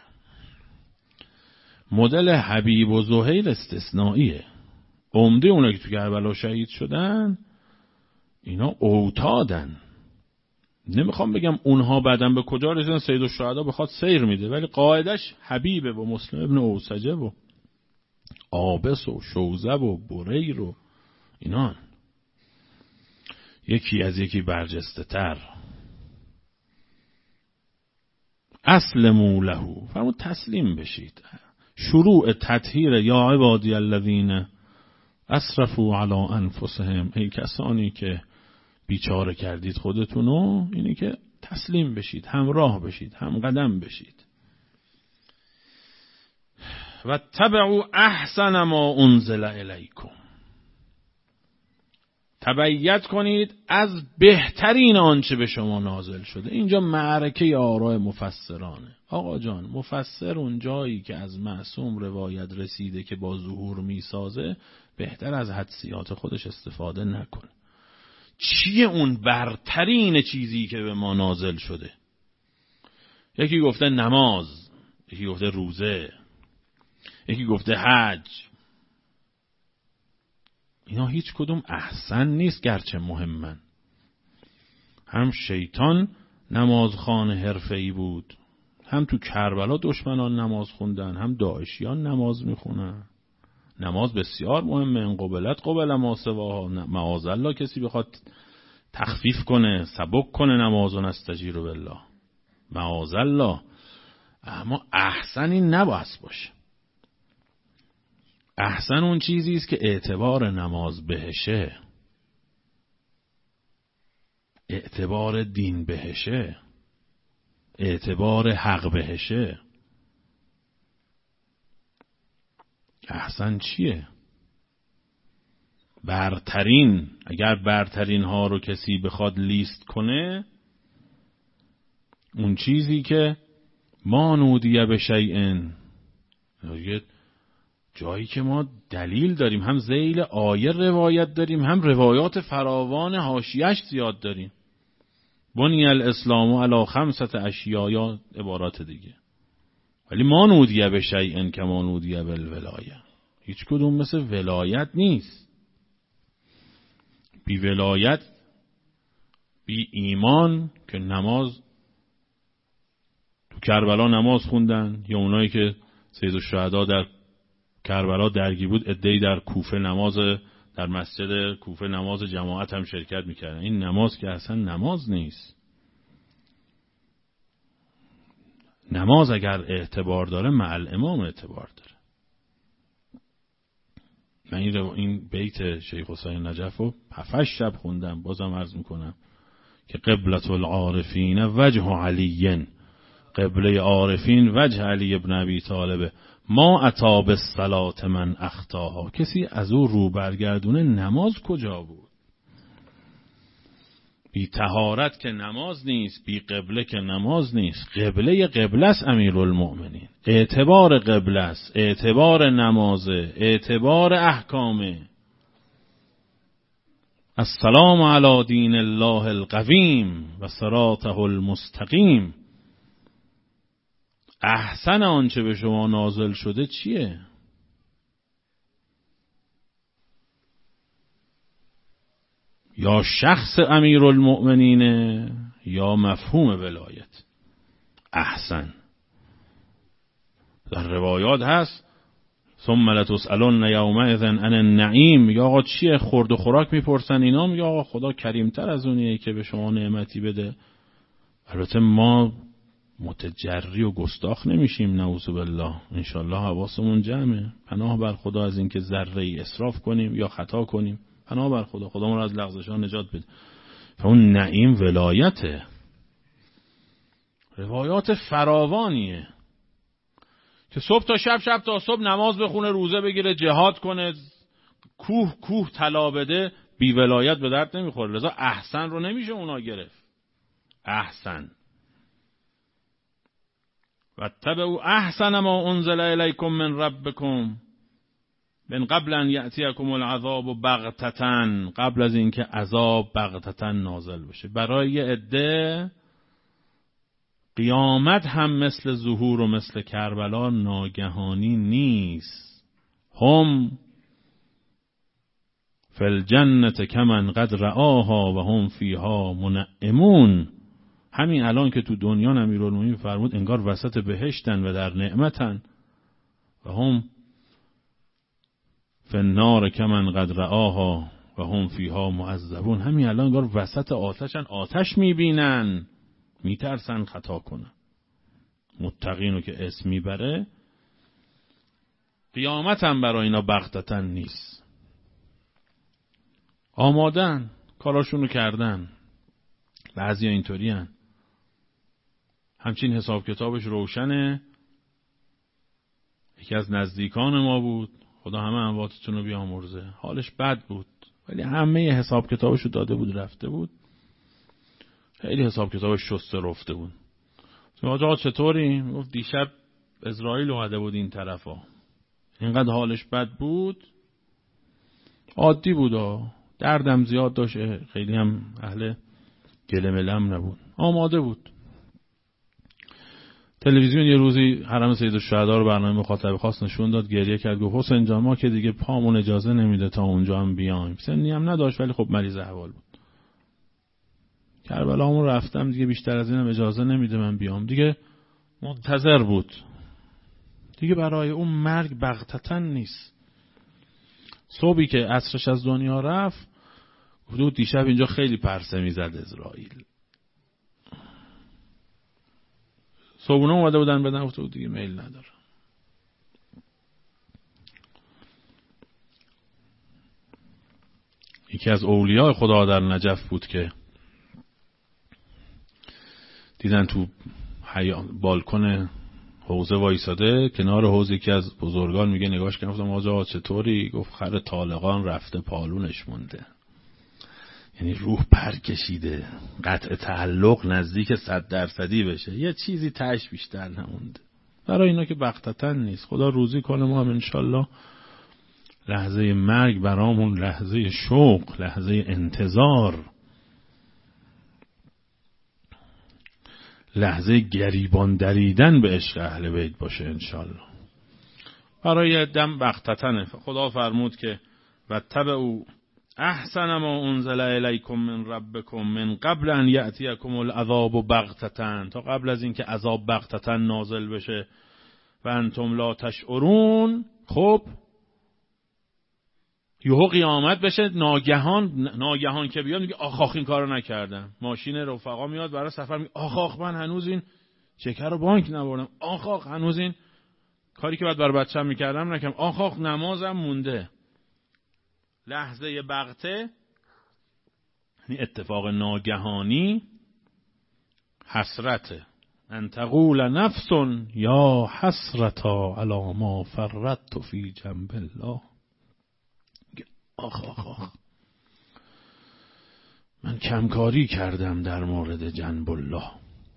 مدل حبیب و زهیر استثنائیه. عمده اونا که تو کربلا شهید شدن اینا اوتادن. نمیخوام بگم اونها بعدن به کجا رسیدن، سید الشهدا بخواد سیر میده، ولی قاعدش حبیبه و مسلم ابن اوسجه و آبس و شوزب و بریر و اینان، یکی از یکی برجسته تر. اسلموا له، فرمود تسلیم بشید. شروع تطهیر یا عبادی الذین اسرفوا علی انفسهم، ای کسانی که بیچاره کردید خودتونو، اینی که تسلیم بشید، همراه بشید، هم قدم بشید. و تبعوا احسن ما انزل الیکم، تبعیت کنید از بهترین آنچه به شما نازل شده. اینجا معرکه آراء مفسرانه. آقا جان، مفسر اون جایی که از معصوم روایت رسیده که با ظهور میسازه، بهتر از حدسیات خودش استفاده نکن. چیه اون برترین چیزی که به ما نازل شده؟ یکی گفته نماز، یکی گفته روزه، یکی گفته حج. اینا هیچ کدوم احسن نیست، گرچه مهمن. هم شیطان نمازخوان حرفه‌ای بود، هم تو کربلا دشمنان نماز خوندن، هم داعشیان نماز میخونن. نماز بسیار مهمه. ان قبلت قبل ما سواها، معاذالله کسی بخواد تخفیف کنه، سبک کنه نماز و نستجیر بالله، معاذالله. اما احسنی نباید باشه. احسن اون چیزی است که اعتبار نماز بهشه، اعتبار دین بهشه، اعتبار حق بهشه. احسن چیه؟ برترین، اگر برترین ها رو کسی بخواد لیست کنه، اون چیزی که ما نودیه به شیئن، جایی که ما دلیل داریم، هم ذیل آیه روایت داریم، هم روایات فراوان حاشیه‌اش زیاد داریم. بنی الاسلام علی خمسة اشیاء، یا عبارات دیگه. ولی ما نودیه به شیئن که ما نودیه بالولایه، هیچ کدوم مثل ولایت نیست. بی ولایت، بی ایمان که نماز تو کربلا نماز خوندن، یا اونایی که سید الشهدا در کربلا درگیر بود، عده‌ای در کوفه نماز، در مسجد کوفه نماز جماعت هم شرکت میکردن. این نماز که اصلا نماز نیست. نماز اگر اعتبار داره مع الامام اعتبار داره. من این, این بیت شیخ حسین نجف رو هفت شب خوندم، بازم عرض میکنم که قبلة العارفین وجه علی، قبله عارفین وجه علی ابن ابی طالب، ما عطا بالصلاة من اخطاها. کسی از او رو برگردونه نماز کجا بود؟ بی طهارت که نماز نیست، بی قبله که نماز نیست. قبله قبله است امیرالمؤمنین، اعتبار قبله است، اعتبار نمازه، اعتبار احکامه. السلام علی دین الله القویم و صراطه المستقیم. احسن آنچه به شما نازل شده چیه؟ یا شخص امیرالمؤمنینه یا مفهوم ولایت. احسن در روایات هست ثم لتسألن یومئذ عن النعیم. یا آقا چیه؟ خورد و خوراک میپرسن اینا. میگه آقا خدا کریمتر از اونیه که به شما نعمتی بده. البته ما متجری و گستاخ نمیشیم، نعوذ بالله. انشالله حواسمون جمعه. پناه بر خدا از اینکه ذره ای اسراف کنیم یا خطا کنیم. پناه بر خدا، خدا ما رو از لغزش ها نجات بده. اون نعیم ولایته، روایات فراوانیه که صبح تا شب، شب تا صبح نماز بخونه، روزه بگیره، جهاد کنه، کوه کوه طلا بده، بی ولایت به درد نمیخوره. لذا احسن رو نمیشه اونا گرفت. احسن واتبعوا احسن ما انزل الیکم من ربکم من قبل ان یأتیکم العذاب بغتة، قبل از اینکه عذاب بغتة نازل بشه. برای عده قیامت هم مثل ظهور و مثل کربلا ناگهانی نیست. هم فی الجنة کمن قد رآها و هم فیها منعمون. همین الان که تو دنیا امیرالمومنین فرمود انگار وسط بهشتن و در نعمتن. و هم فی النار کمن قد رآها و هم فیها معذبون. همین الان انگار وسط آتشن، آتش میبینن، میترسن خطا کنن. متقینو که اسم میبره، قیامت هم برای اینا بغتتن نیست. آمادن، کاراشونو کردن. بعضی ها اینطوری هن. همچین حساب کتابش روشنه. یکی از نزدیکان ما بود، خدا همه امواتتون رو بیامرزه، حالش بد بود ولی همه حساب کتابش رو داده بود رفته بود. خیلی حساب کتابش شسته رفته بود. آقا چطوری؟ گفت دیشب اسرائیل اومده بود این طرفا. اینقدر حالش بد بود، عادی بود، دردم زیاد داشت، خیلی هم اهل گله ملم نبود، آماده بود. تلویزیون یه روزی حرم سیدالشهدا رو برنامه مخاطب خاص نشون داد، گریه کرد، گفت حسین جان ما که دیگه پامون اجازه نمیده تا اونجا هم بیایم. سنی هم نداشت ولی خب مریض احوال بود. کربلامون رفتم دیگه، بیشتر از اینم اجازه نمیده من بیام. دیگه منتظر بود. دیگه برای اون مرگ بغتتاً نیست. صبحی که عصرش از دنیا رفت، حدود دیشب اینجا خیلی پرسه میزد اسرائیل. صبحونه اومده بودن بدن، گفته بود دیگه میل ندارم. یکی از اولیاء خدا در نجف بود که دیدن تو بالکن حوضه وایساده، کنار حوض یکی از بزرگان میگه نگاش کردم، گفتم آقا چطوری؟ گفت خر طالقان رفته پالونش مونده. یعنی روح پر کشیده، قطع تعلق نزدیک صد درصدی بشه، یه چیزی تهش بیشتر نمونده. برای اینا که بغتتاً نیست. خدا روزی کنه ما هم انشالله لحظه مرگ برامون لحظه شوق، لحظه انتظار، لحظه گریبان دریدن به عشق اهل بیت باشه انشالله. برای دم بغتتاً. خدا فرمود که واتبعوا احسن ما انزل الیکم من ربکم من قبل ان یأتیکم العذاب بغتة، تا قبل از اینکه عذاب بغتة نازل بشه و انتم لا تشعرون. خب یهو قیامت بشه، ناگهان ناگهان که بیاد میگه آخ آخ این کارو نکردم. ماشین رفقا میاد برای سفر میگه آخ آخ من هنوز این چکر رو بانک نبردم، آخ آخ هنوز این کاری که بعد برای بچه‌م میکردم نکردم، آخ آخ نمازم مونده. لحظه بغته، یعنی اتفاق ناگهانی، حسرته. ان تقول نفس یا حسرتا علی ما فرطت فی جنب الله. آخ آخ آخ من کمکاری کردم در مورد جنب الله.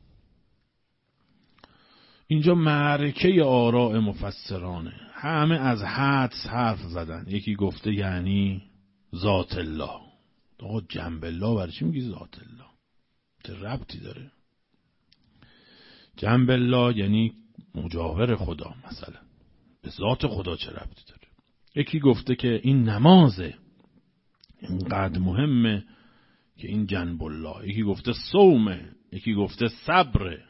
اینجا معرکه آراء مفسرانه، همه از حدس حرف زدن. یکی گفته یعنی ذات الله. آقا جنب الله برای چی میگی ذات الله؟ چه ربطی داره؟ جنب الله یعنی مجاور خدا، مثلا به ذات خدا چه ربطی داره؟ یکی گفته که این نمازه، اینقدر مهمه که این جنب الله. یکی گفته صومه، یکی گفته صبره.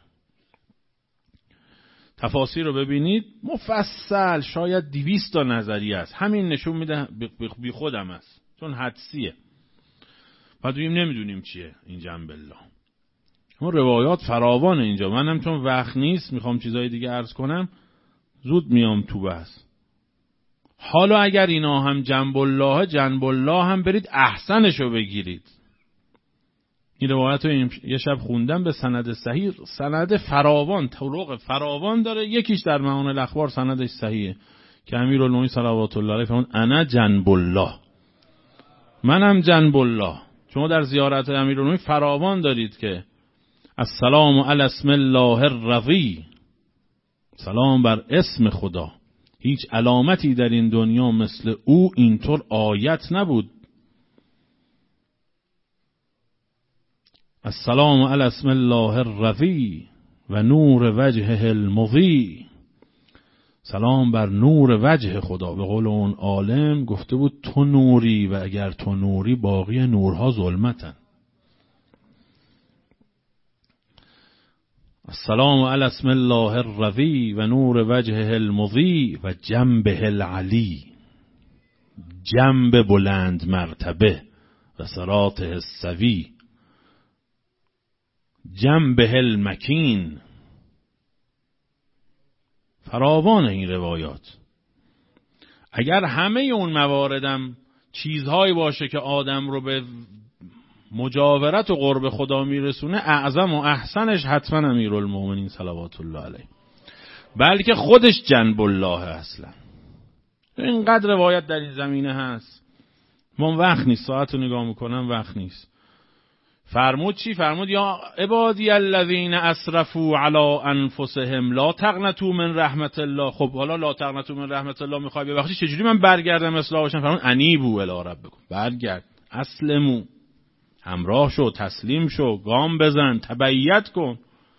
تفاسیر رو ببینید مفصل، شاید دویست تا نظریه است. همین نشون میده بی خودم است، چون حدسیه. بعد بگیم نمیدونیم چیه این جنب الله. ما روایات فراوان اینجا. منم چون وقت نیست میخوام چیزای دیگه عرض کنم، زود میام تو بحث. حالا اگر اینا هم جنب الله جنب الله هم برید احسنشو بگیرید. این روایت رو یه شب خوندم به سند صحیح، سند فراوان، طرق فراوان داره. یکیش در معان الاخبار سندش صحیحه که امیرالمومنین صلوات الله علیه فرمود انا جنب الله، منم جنب الله. شما در زیارت امیرالمومنین فراوان دارید که السلام علی اسم الله الرضی، سلام بر اسم خدا. هیچ علامتی در این دنیا مثل او اینطور آیت نبود. السلام علی اسم الله الرضی و نور وجهه المضی، سلام بر نور وجه خدا. به قول اون عالم گفته بود تو نوری و اگر تو نوری باقی نورها ظلمتن. السلام علی اسم الله الرضی و نور وجهه المضی و جنبه العلی، جنب بلند مرتبه و صراطه السوی، جنبه المکین. فراوان این روایات. اگر همه اون مواردم چیزهایی باشه که آدم رو به مجاورت و قرب خدا میرسونه، اعظم و احسنش حتما امیرالمومنین صلوات الله علیه، بلکه خودش جنب الله اصلا. اینقدر روایت در این زمینه هست، من وقت نیست، ساعت رو نگاه میکنم وقت نیست. فرمود چی؟ فرمود یا عبادی الذین اسرفوا علی انفسهم لا تقنطوا من رحمت الله. خب حالا لا تقنطوا من رحمت الله میخوای به وقتی چجوری من برگردم اصلاح باشم؟ فرمود انیبوا الی ربکم، برگرد، اسلموا، همراه شو، تسلیم شو، گام بزن، تبعیت کن.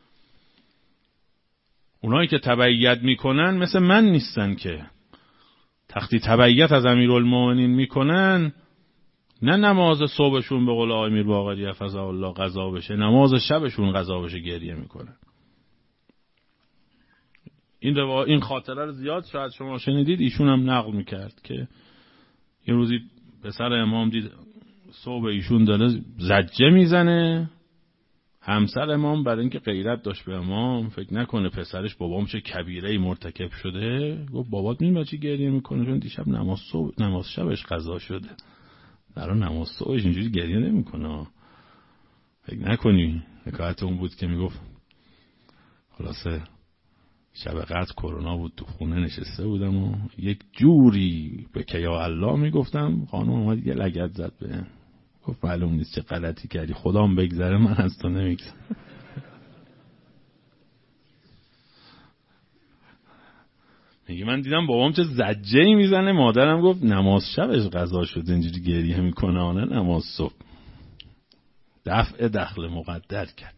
اونایی که تبعیت میکنن مثل من نیستن که تختی تبعیت از امیرالمومنین میکنن، نه نماز صبحشون به قول آقای میر باقری حفظه الله قضا بشه، نماز شبشون قضا بشه گریه میکنن. این روا... این خاطره رو زیاد شاید شما شنیدید، ایشون هم نقل میکرد که یه روزی پسر امام دید صبح ایشون داره زجه میزنه. همسر امام برای اینکه غیرت داشت به امام، فکر نکنه پسرش بابام چه کبیره مرتکب شده، گفت بابات میبینی چی گریه میکنه؟ چون دیشب نماز صبح نماز شبش قضا شده، برای نماز صبحش اینجوری گریه نمیکنه. فکر نکنی حکایت اون بود که میگفت خلاصه شب قدر کرونا بود، تو خونه نشسته بودم و یک جوری به که یا الله میگفتم، خانم اومد یه لگد زد به، گفت معلوم نیست چه غلطی کردی، خدام بگذره من از تو نمیگذرم. میگه من دیدم بابام چه زجه‌ای میزنه، مادرم گفت نماز شبش قضا شد اینجوری گریه میکنه، آنه نماز صبح. دفع دخل مقدر کرد.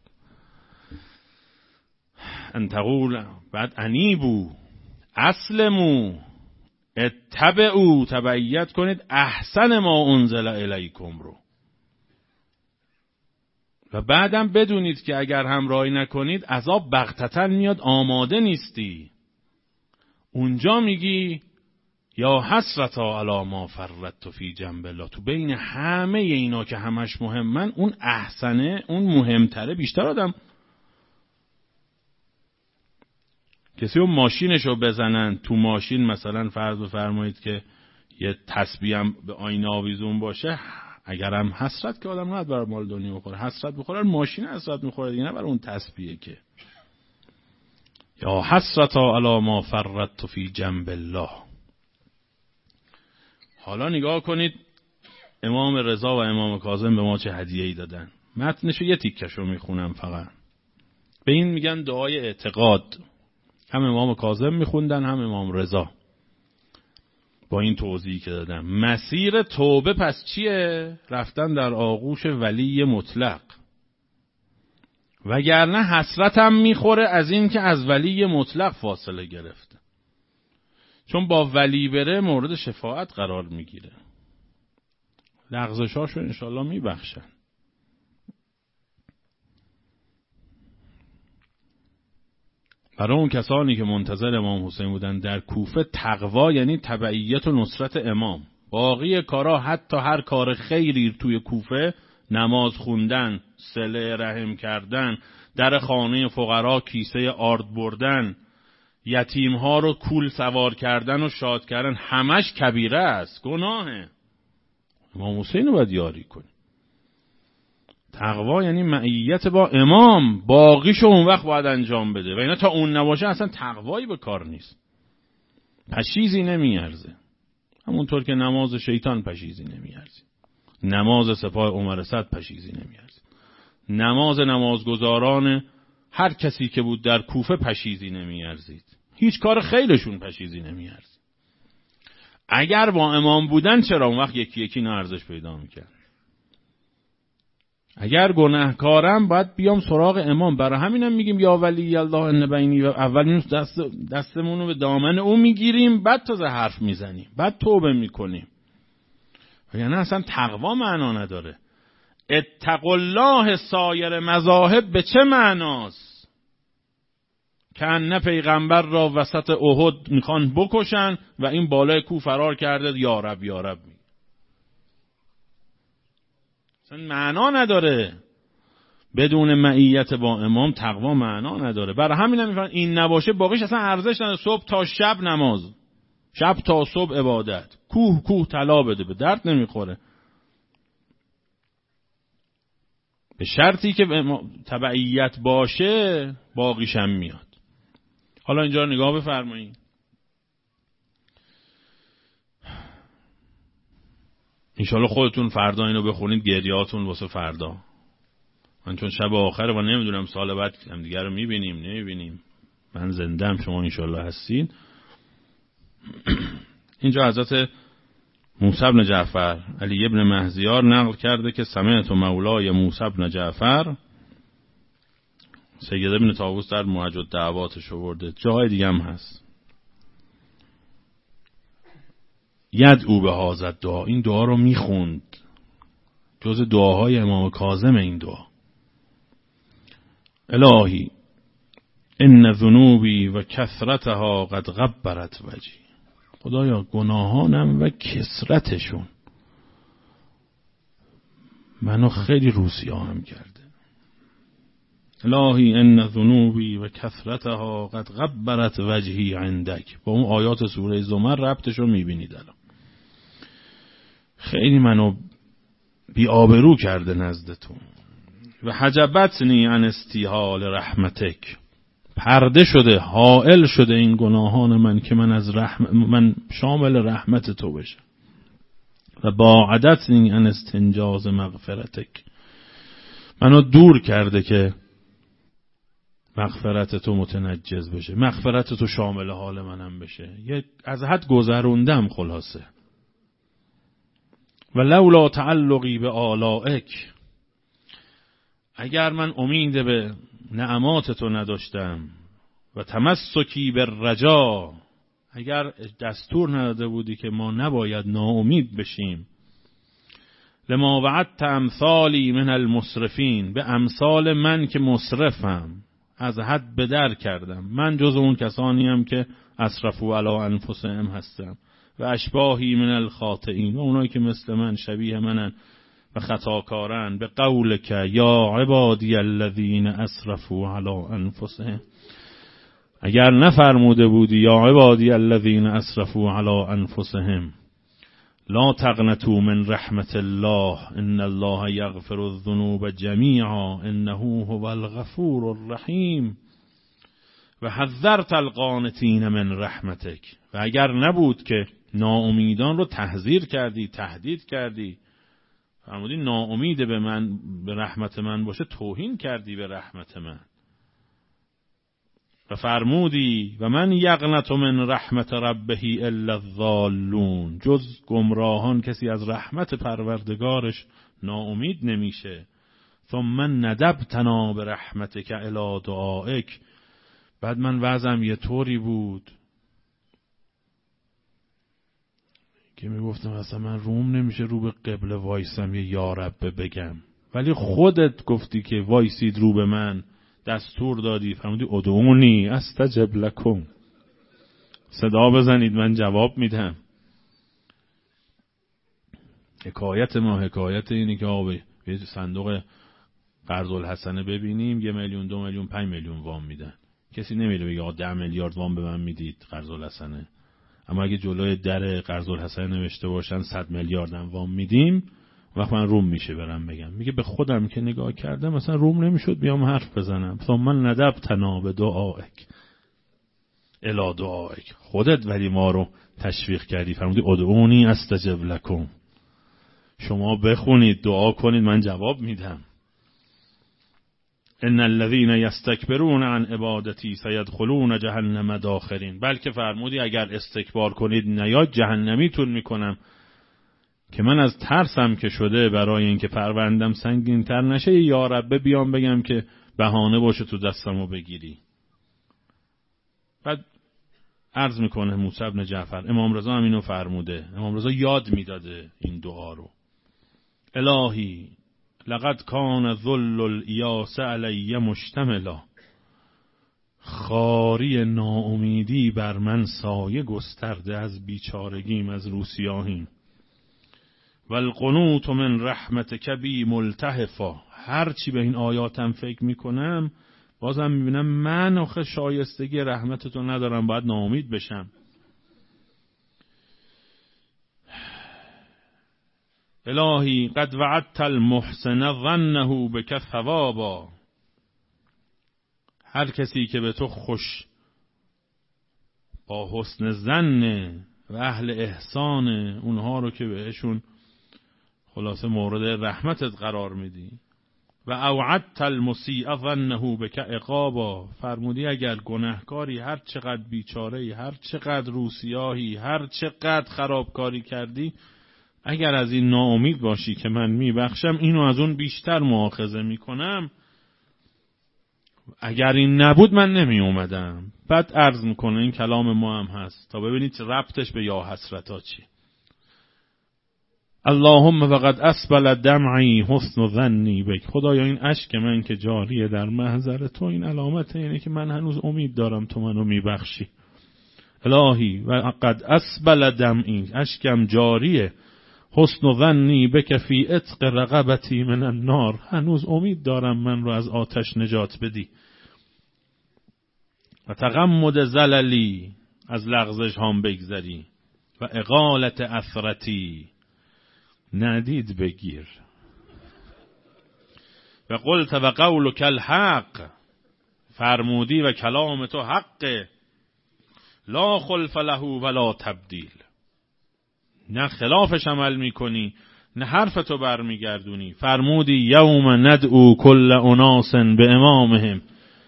انتقول بعد انیبو اسلمو اتبعو، تبعیت کنید، احسن ما انزل الیکم رو. و بعدم بدونید که اگر همراهی نکنید عذاب بغتتاً میاد، آماده نیستی. اونجا میگی یا حسرتا علی ما فرطت فی جنب الله، تو بین همه اینا که همش مهمن اون احسنه، اون مهمتره. بیشتر آدم کسی اون ماشینشو بزنن، تو ماشین مثلا فرض بفرمایید که یه تسبیح هم به آینه آویزون باشه، اگر هم حسرت که آدم نباید برای مال دنیا بخوره، حسرت بخوره ماشین حسرت میخوره دیگه، نه برای اون تسبیحه که. یا حسرتا علی ما فرطت فی جنب الله. حالا نگاه کنید امام رضا و امام کاظم به ما چه هدیه‌ای دادن. متنشو یه تیکشو میخونم فقط. به این میگن دعای اعتقاد. هم امام کاظم میخوندن هم امام رضا، با این توضیحی که دادم. مسیر توبه پس چیه؟ رفتن در آغوش ولی مطلق، وگرنه حسرتم میخوره از این که از ولی مطلق فاصله گرفته، چون با ولی بره مورد شفاعت قرار میگیره، لغزشاشو انشالله میبخشن. برای اون کسانی که منتظر امام حسین بودن در کوفه، تقوا یعنی تبعیت و نصرت امام. باقی کارا حتی هر کار خیری توی کوفه نماز خوندن، صله رحم کردن، در خانه فقرا کیسه آرد بردن، یتیم ها رو کول سوار کردن و شاد کردن، همش کبیره است، گناهه. امام حسین رو باید یاری کنی. تقوا یعنی معیت با امام، باقیشو اون وقت باید انجام بده و اینا تا اون نباشه اصلا تقوایی به کار نیست، پشیزی نمیارزه. همونطور که نماز شیطان پشیزی نمیارزه، نماز سپاه عمر صد پشیزی نمیارزه، نماز نمازگزاران هر کسی که بود در کوفه پشیزی نمیارزید، هیچ کار خیرشون پشیزی نمیارزید. اگر با امام بودن چرا اون وقت یکی یکی نه ارزش پیدا میکرد. اگر گناهکارم باید بیام سراغ امام، برای همینم میگیم یا ولی الله ان بینی، و اول می دست دستمون رو به دامن او میگیریم، بعد تازه حرف میزنیم، بعد توبه میکنیم. یعنی اصلا تقوا معنا نداره. اتقوا الله سایر مذاهب به چه معناست؟ که نه پیغمبر را وسط احد میخوان بکشن و این بالای کو فرار کرده یا رب یا رب می. اصلا معنا نداره. بدون معیت با امام تقوا معنا نداره. برای همین هم میفرن این نباشه باقیش اصلا ارزش نداره. صبح تا شب نماز، شب تا صبح عبادت، کوه کوه طلا بده، به درد نمیخوره. به شرطی که تبعیت باشه باقیش هم میاد. حالا اینجا رو نگاه بفرمایید. انشالله خودتون فردا اینو بخونید، گریاتون واسه فردا. من چون شب آخره و نمیدونم سال بعد هم دیگر رو میبینیم نمیبینیم، من زندم، شما انشالله هستین. اینجا حضرت موسی بن جعفر علی ابن مهزیار نقل کرده که سمعت مولای موسی بن جعفر، سید ابن طاووس در موحج الدعواتش آورده، جای دیگه هم هست، ید او به هذا دعا، این دعا رو میخوند، جز دعاهای امام کاظم این دعا: الهی ان ذنوبی و کثرتها قد غبرت وجهی، خدایا گناهانم و کثرتشون منو خیلی روسیاهم کرده. الهی ان ذنوبی و کثرتها قد غبرت وجهی عندک. با اون آیات سوره زمر ربطش رو میبینید الان. خیلی منو بی آبرو کرده نزدتون. و حجبتنی عن استیحال رحمتک، پرده شده، حائل شده این گناهان من که من از رحم من شامل رحمت تو بشم. و باعدتنی عن استنجاز مغفرتک، منو دور کرده که مغفرت تو متنجز بشه، مغفرت تو شامل حال منم بشه، یه از حد گذروندم خلاصه. و لولا تعلقی به آلائک، اگر من امید به نعمات تو نداشتم، و تمسکی به رجا، اگر دستور نداده بودی که ما نباید ناامید بشیم، لما وعدت امثالی من المسرفین، به امثال من که مسرفم، از حد بدر کردم، من جز اون کسانیم که اسرفوا علی انفسهم هستم، و اشباهی من الخاطئین، و اونایی که مثل من شبیه منن و خطاکارن، به قولک یا عبادی الذین اسرفوا علی انفسهم، اگر نفرموده بودی یا عبادی الذین اسرفوا علی انفسهم لا تقنطوا من رحمت الله ان الله یغفر الذنوب جمیعا انه هو الغفور الرحیم و حذرت القانتین من رحمتک، و اگر نبود که ناامیدان رو تحذیر کردی، تهدید کردی، فرمودی ناامید به من، به رحمت من باشه، توهین کردی به رحمت من، و فرمودی و من یقنط من رحمت ربه الا الضالون، جز گمراهان کسی از رحمت پروردگارش ناامید نمیشه. ثم ندبتنا به رحمتک الی دعائک، بعد من وضعم یه طوری بود که میگفتم اصلا من روم نمیشه رو به قبله وایسم یه یا رب بگم، ولی خودت گفتی که وایسید رو به من، دستور دادی، فرمودی ادعونی استجب لکم، صدا بزنید من جواب میدم. حکایت ما حکایت اینی که آبه یه صندوق قرض الحسنه ببینیم یه میلیون دو میلیون پنج میلیون وام میدن، کسی نمیره بگه آقا ده میلیارد وام به من میدید قرض الحسنه. اما اگه جلوی در قرض الحسنه نوشته باشن صد میلیارد هم وام میدیم، وقت من روم میشه برم بگم. میگه به خودم که نگاه کردم مثلا روم نمیشد بیام حرف بزنم. ثم ندبتنا به دعائک الی دعائک، خودت ولی ما رو تشویق کردی، فرمودی ادعونی استجب لکم، شما بخونید دعا کنید من جواب میدم. ان الذين يستكبرون عن عبادتي سيدخلون جهنم داخرین، بلکه فرمودی اگر استکبار کنید نیاد جهنمیتون میکنم، که من از ترسم که شده برای اینکه پروندم سنگین تر نشه یا رب بیام بگم که بهانه باشه تو دستمو بگیری. بعد عرض میکنه موسی بن جعفر، امام رضا هم اینو فرموده، امام رضا یاد میداده این دعا رو. الهی لقد کان ذل الایاس علی مشتملا، خاری ناامیدی بر من سایه گسترده، از بیچارگیم از روسیاهیم. والقنوت من رحمتک بی ملتهفا، هر چی به این آیاتم فکر میکنم بازم میبینم من آخه شایستگی رحمتتو ندارم، باید ناامید بشم. الهی قد وعدت المحسن ظنه بک ثوابا، هر کسی که به تو خوش با حسن ظن و اهل احسان اونها رو که بهشون خلاصه مورد رحمتت قرار میدی. و اوعدت المسیء ظنه بک عقابا، فرمودی اگر گناهکاری هر چقدر بیچاره‌ای، هر چقدر روسیاهی، هر چقدر خرابکاری کردی، اگر از این ناامید باشی که من میبخشم، اینو از اون بیشتر مؤاخذه میکنم. اگر این نبود من نمی اومدم. بعد عرض میکنه این کلام ما هم هست تا ببینید ربطش به یا حسرتا چی. اللهم فقد اسبل دمعی حسن ظنی بک، خدایا این اشک من که جاریه در محضر تو این علامت اینه که من هنوز امید دارم تو منو میبخشی. الهی و قد اسبل دمعی، اشکم جاریه، حسن ظنی بک فی عتق رقبتی من النار، هنوز امید دارم من رو از آتش نجات بدی. و تغمد زللی، از لغزش هم بگذری. و اقالت اثرتی، ندید بگیر. و قلت و قولک الحق، فرمودی و کلام تو حقه. لا خلف له ولا تبدیل، نه خلافش عمل میکنی نه حرف تو برمیگردونی. فرمودی یوم ندعو کل اناس به امامهم،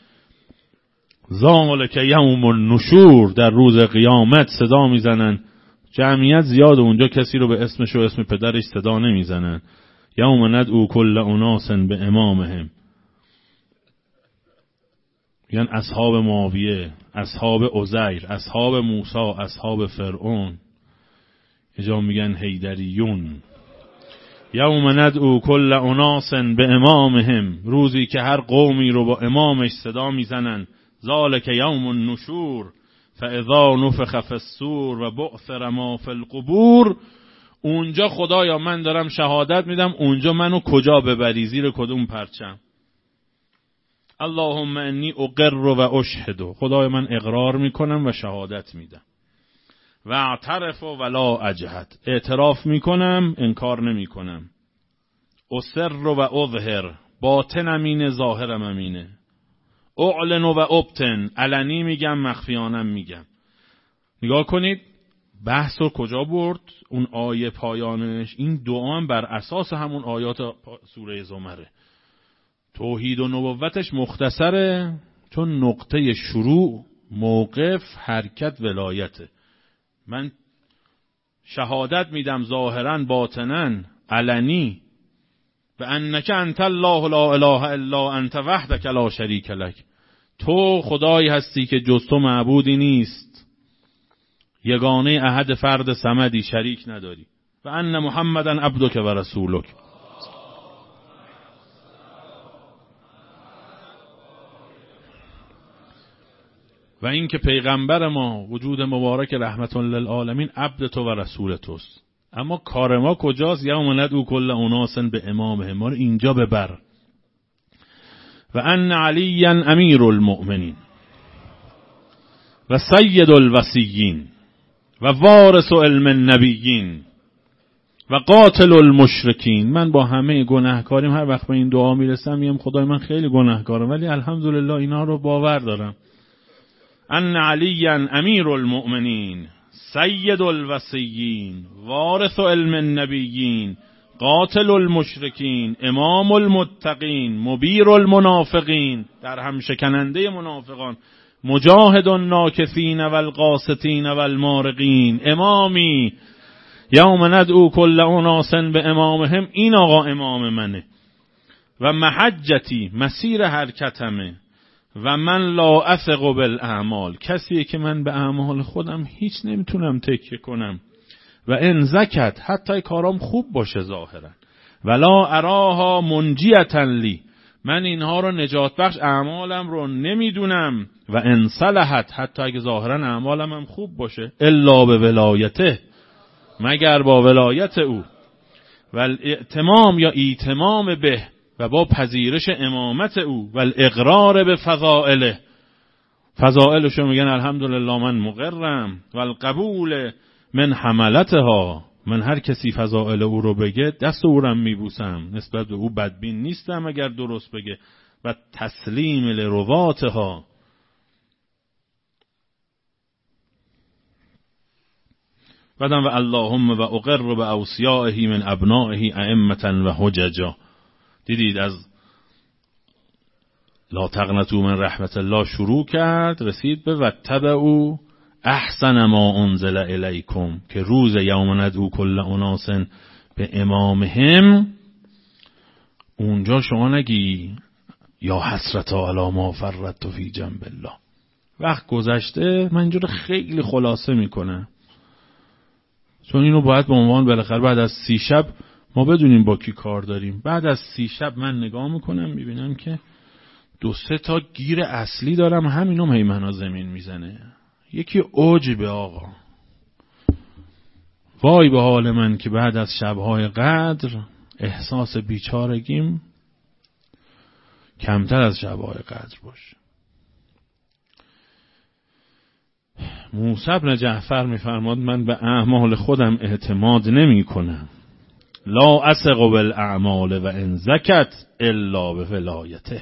ذالک یوم النشور، در روز قیامت صدا میزنن، جمعیت زیاد اونجا کسی رو به اسمش و اسم پدرش صدا نمیزنن. یوم ندعو کل اناس به امامهم، یعنی اصحاب معاویه، اصحاب عزیر، اصحاب موسی، اصحاب فرعون، اینجا میگن حیدریون. یوم ندعو کل اناس به امامهم، روزی که هر قومی رو با امامش صدا میزنن. ذالک یوم النشور فاذا نفخ فی الصور و بعثر ما فی القبور، اونجا خدایا من دارم شهادت میدم، اونجا منو کجا ببری، زیر کدوم پرچم؟ اللهم انی اقر و اشهد، خدای من اقرار میکنم و شهادت میدم. و اعترف ولا اجهد، اعتراف میکنم انکار نمیکنم. اسر و اظهر، باطنم اینه ظاهرم امینه. اعلن و ابطن، علنی میگم مخفیانم میگم. نگاه کنید بحث رو کجا برد، اون آیه پایانش. این دعا هم بر اساس همون آیات سوره زمره. توحید و نبوتش مختصره، چون نقطه شروع، موقف، حرکت، ولایته. من شهادت میدم ظاهرا باطنا علنی و انک انت الله لا اله الا انت وحدک لا شریک لک، تو خدایی هستی که جز تو معبودی نیست، یگانه احد فرد صمدی، شریک نداری. و ان محمدا عبدک و رسولک. و این که پیغمبر ما وجود مبارک رحمت للعالمین عبد تو و رسول توست. اما کار ما کجاست؟ یوم ندعو کل اناس به امامهم، ما رو اینجا ببر. و ان علی امیر المؤمنین و سید الوصیین و وارث علم النبیین و قاتل المشرکین. من با همه گناهکاریم هر وقت به این دعا میرسم میگم خدای من خیلی گناهکارم ولی الحمدلله اینا رو باور دارم. ان علی امیر المؤمنین سید الوصیین وارث علم النبیین قاتل المشرکین امام المتقین مبیر المنافقین، در هم شکننده منافقان، مجاهد الناکثین والقاسطین والمارقین، امامی یوم ندعو کل اناس به امامهم، این آقا امام منه. و محجتی، مسیر حرکتمه. و من لا اثق بالاعمال، کسیه که من به اعمال خودم هیچ نمیتونم تکیه کنم. و ان زکت، حتی کارام خوب باشه ظاهرا، ولا اراها منجیتا لی، من اینها رو نجات بخش اعمالم رو نمیدونم. و ان صلحت، حتی اگه ظاهرا اعمالم هم خوب باشه، الا به ولایته، مگر با ولایت او. و الاعتمام یا ایتمام به، و با پذیرش امامت او. و الاقرار به فضائله، فضائلشو میگن الحمدلله من مقرم. و القبول من حملتها، من هر کسی فضائل او رو بگه دست او رو میبوسم، نسبت به او بدبین نیستم اگر درست بگه. و تسلیم لرواتها، بعدم و اللهم و اقر به اوصیائه من ابنائه ائمة و حججا. دیدید از لا تقنطوا من رحمت الله شروع کرد، رسید به واتبعوا احسن ما انزل الیکم، که روز یوم ندعو کل اناس به امامهم، اونجا شما نگی یا حسرتا علی ما فرطت فی جنب الله. وقت گذشته، من اینجا رو خیلی خلاصه میکنم چون اینو باید به عنوان بالاخره بعد از سی شب ما بدونیم با کی کار داریم. بعد از سی شب من نگاه میکنم میبینم که دو سه تا گیر اصلی دارم، همینم هیمنا زمین میزنه. یکی عجبه آقا، وای به حال من که بعد از شبهای قدر احساس بیچارگیم کمتر از شبهای قدر باشه. موسی بن جعفر میفرماد من به اعمال خودم اعتماد نمی کنم، لا اثق بالاعمال و ان زکت الا به ولایته.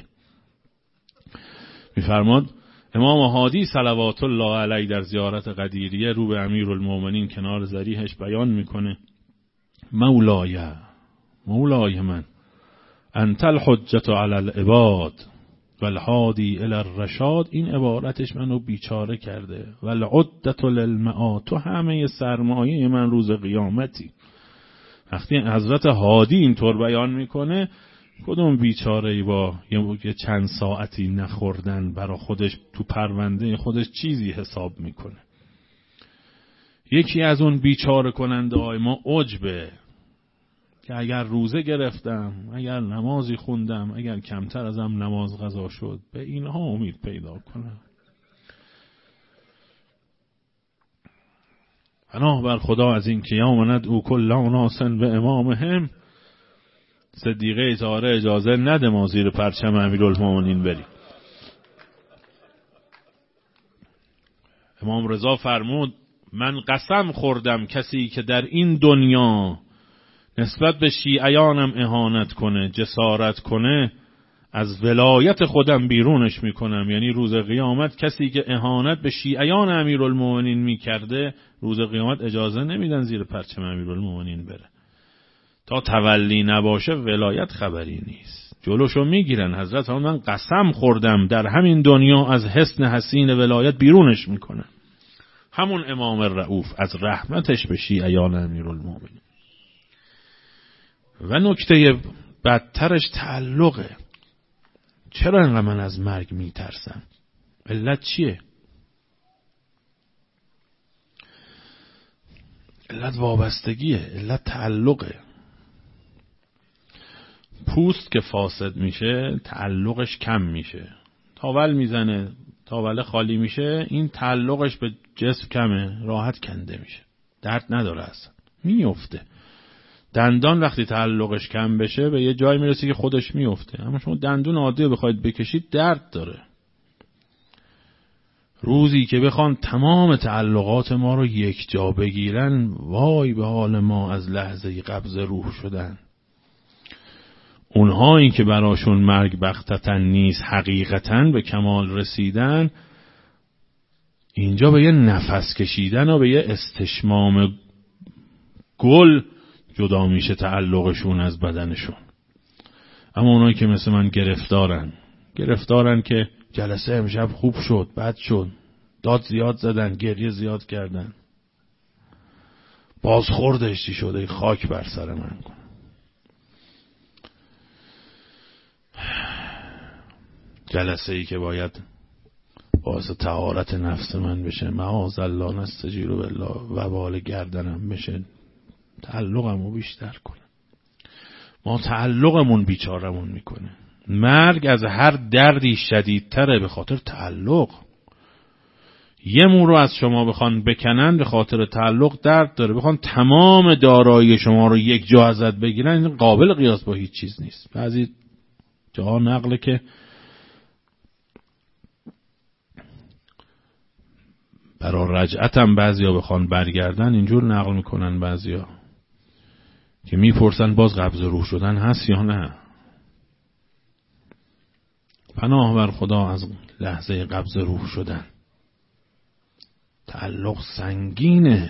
میفرماد امام هادی صلوات الله علیه در زیارت قدیریه رو به امیرالمومنین کنار ضریحش بیان میکنه مولای مولای من انت الحجة علی العباد والهادی الی الرشاد. این عبارتش منو بیچاره کرده. والعدة للمآت، تو همه سرمایه من روز قیامتی. وقتی حضرت هادی اینطور بیان میکنه، کدوم بیچاره‌ای با یه چند ساعتی نخوردن برای خودش تو پرونده خودش چیزی حساب میکنه؟ یکی از اون بیچاره کننده های ما عجبه که اگر روزه گرفتم، اگر نمازی خوندم، اگر کمتر ازم نماز قضا شد، به اینها امید پیدا کنم. پناه بر خدا از این که یوم ندعو کل اناس به امامهم، صدیقه زهره اجازه نده ما زیر پرچم امیرالمومنین بریم. امام رضا فرمود من قسم خوردم کسی که در این دنیا نسبت به شیعیانم اهانت کنه، جسارت کنه، از ولایت خودم بیرونش میکنم. یعنی روز قیامت کسی که اهانت به شیعیان امیرالمومنین میکرده، روز قیامت اجازه نمیدن زیر پرچم امیرالمومنین بره. تا تولی نباشه ولایت خبری نیست، جلوشو میگیرن. حضرت هم من قسم خوردم در همین دنیا از حسن حسین ولایت بیرونش میکنن. همون امام رؤوف از رحمتش به شیعیان امیرالمومنین. و نکته بدترش تعلقه. چرا انقدر من از مرگ میترسم؟ علت چیه؟ علت وابستگیه، علت تعلقه. پوست که فاسد میشه تعلقش کم میشه. تاول میزنه، تاول خالی میشه، این تعلقش به جسم کمه، راحت کنده میشه، درد نداره اصلا. میفته. دندان وقتی تعلقش کم بشه به یه جای میرسه که خودش میفته. اما شما دندون عادی رو بخواید بکشید درد داره. روزی که بخوان تمام تعلقات ما رو یک جا بگیرن، وای به حال ما از لحظه قبض روح شدن. اونها این که براشون مرگ بغتةً نیست، حقیقتاً به کمال رسیدن، اینجا به یه نفس کشیدن و به یه استشمام گل جدا میشه تعلقشون از بدنشون. اما اونایی که مثل من گرفتارن گرفتارن که جلسه امشب خوب شد، بد شد، داد زیاد زدن، گریه زیاد کردن، بازخوردش چی شده، خاک بر سر من کن. جلسه ای که باید باعث طهارت نفس من بشه، معاذالله نستجیر بالله، وبال گردنم بشه، تعلقمو بیشتر کنه. ما تعلقمون بیچارمون میکنه. مرگ از هر دردی شدیدتره به خاطر تعلق. یه مو رو از شما بخوان بکنن به خاطر تعلق درد داره. بخوان تمام دارایی شما رو یک جا ازت بگیرن، قابل قیاس با هیچ چیز نیست. بعضی جاها نقله که برای رجعتم بعضیا بخوان برگردن اینجور نقل میکنن، بعضیا که میپرسن باز قبض روح شدن هست یا نه. پناه بر خدا از لحظه قبض روح شدن. تعلق سنگینه،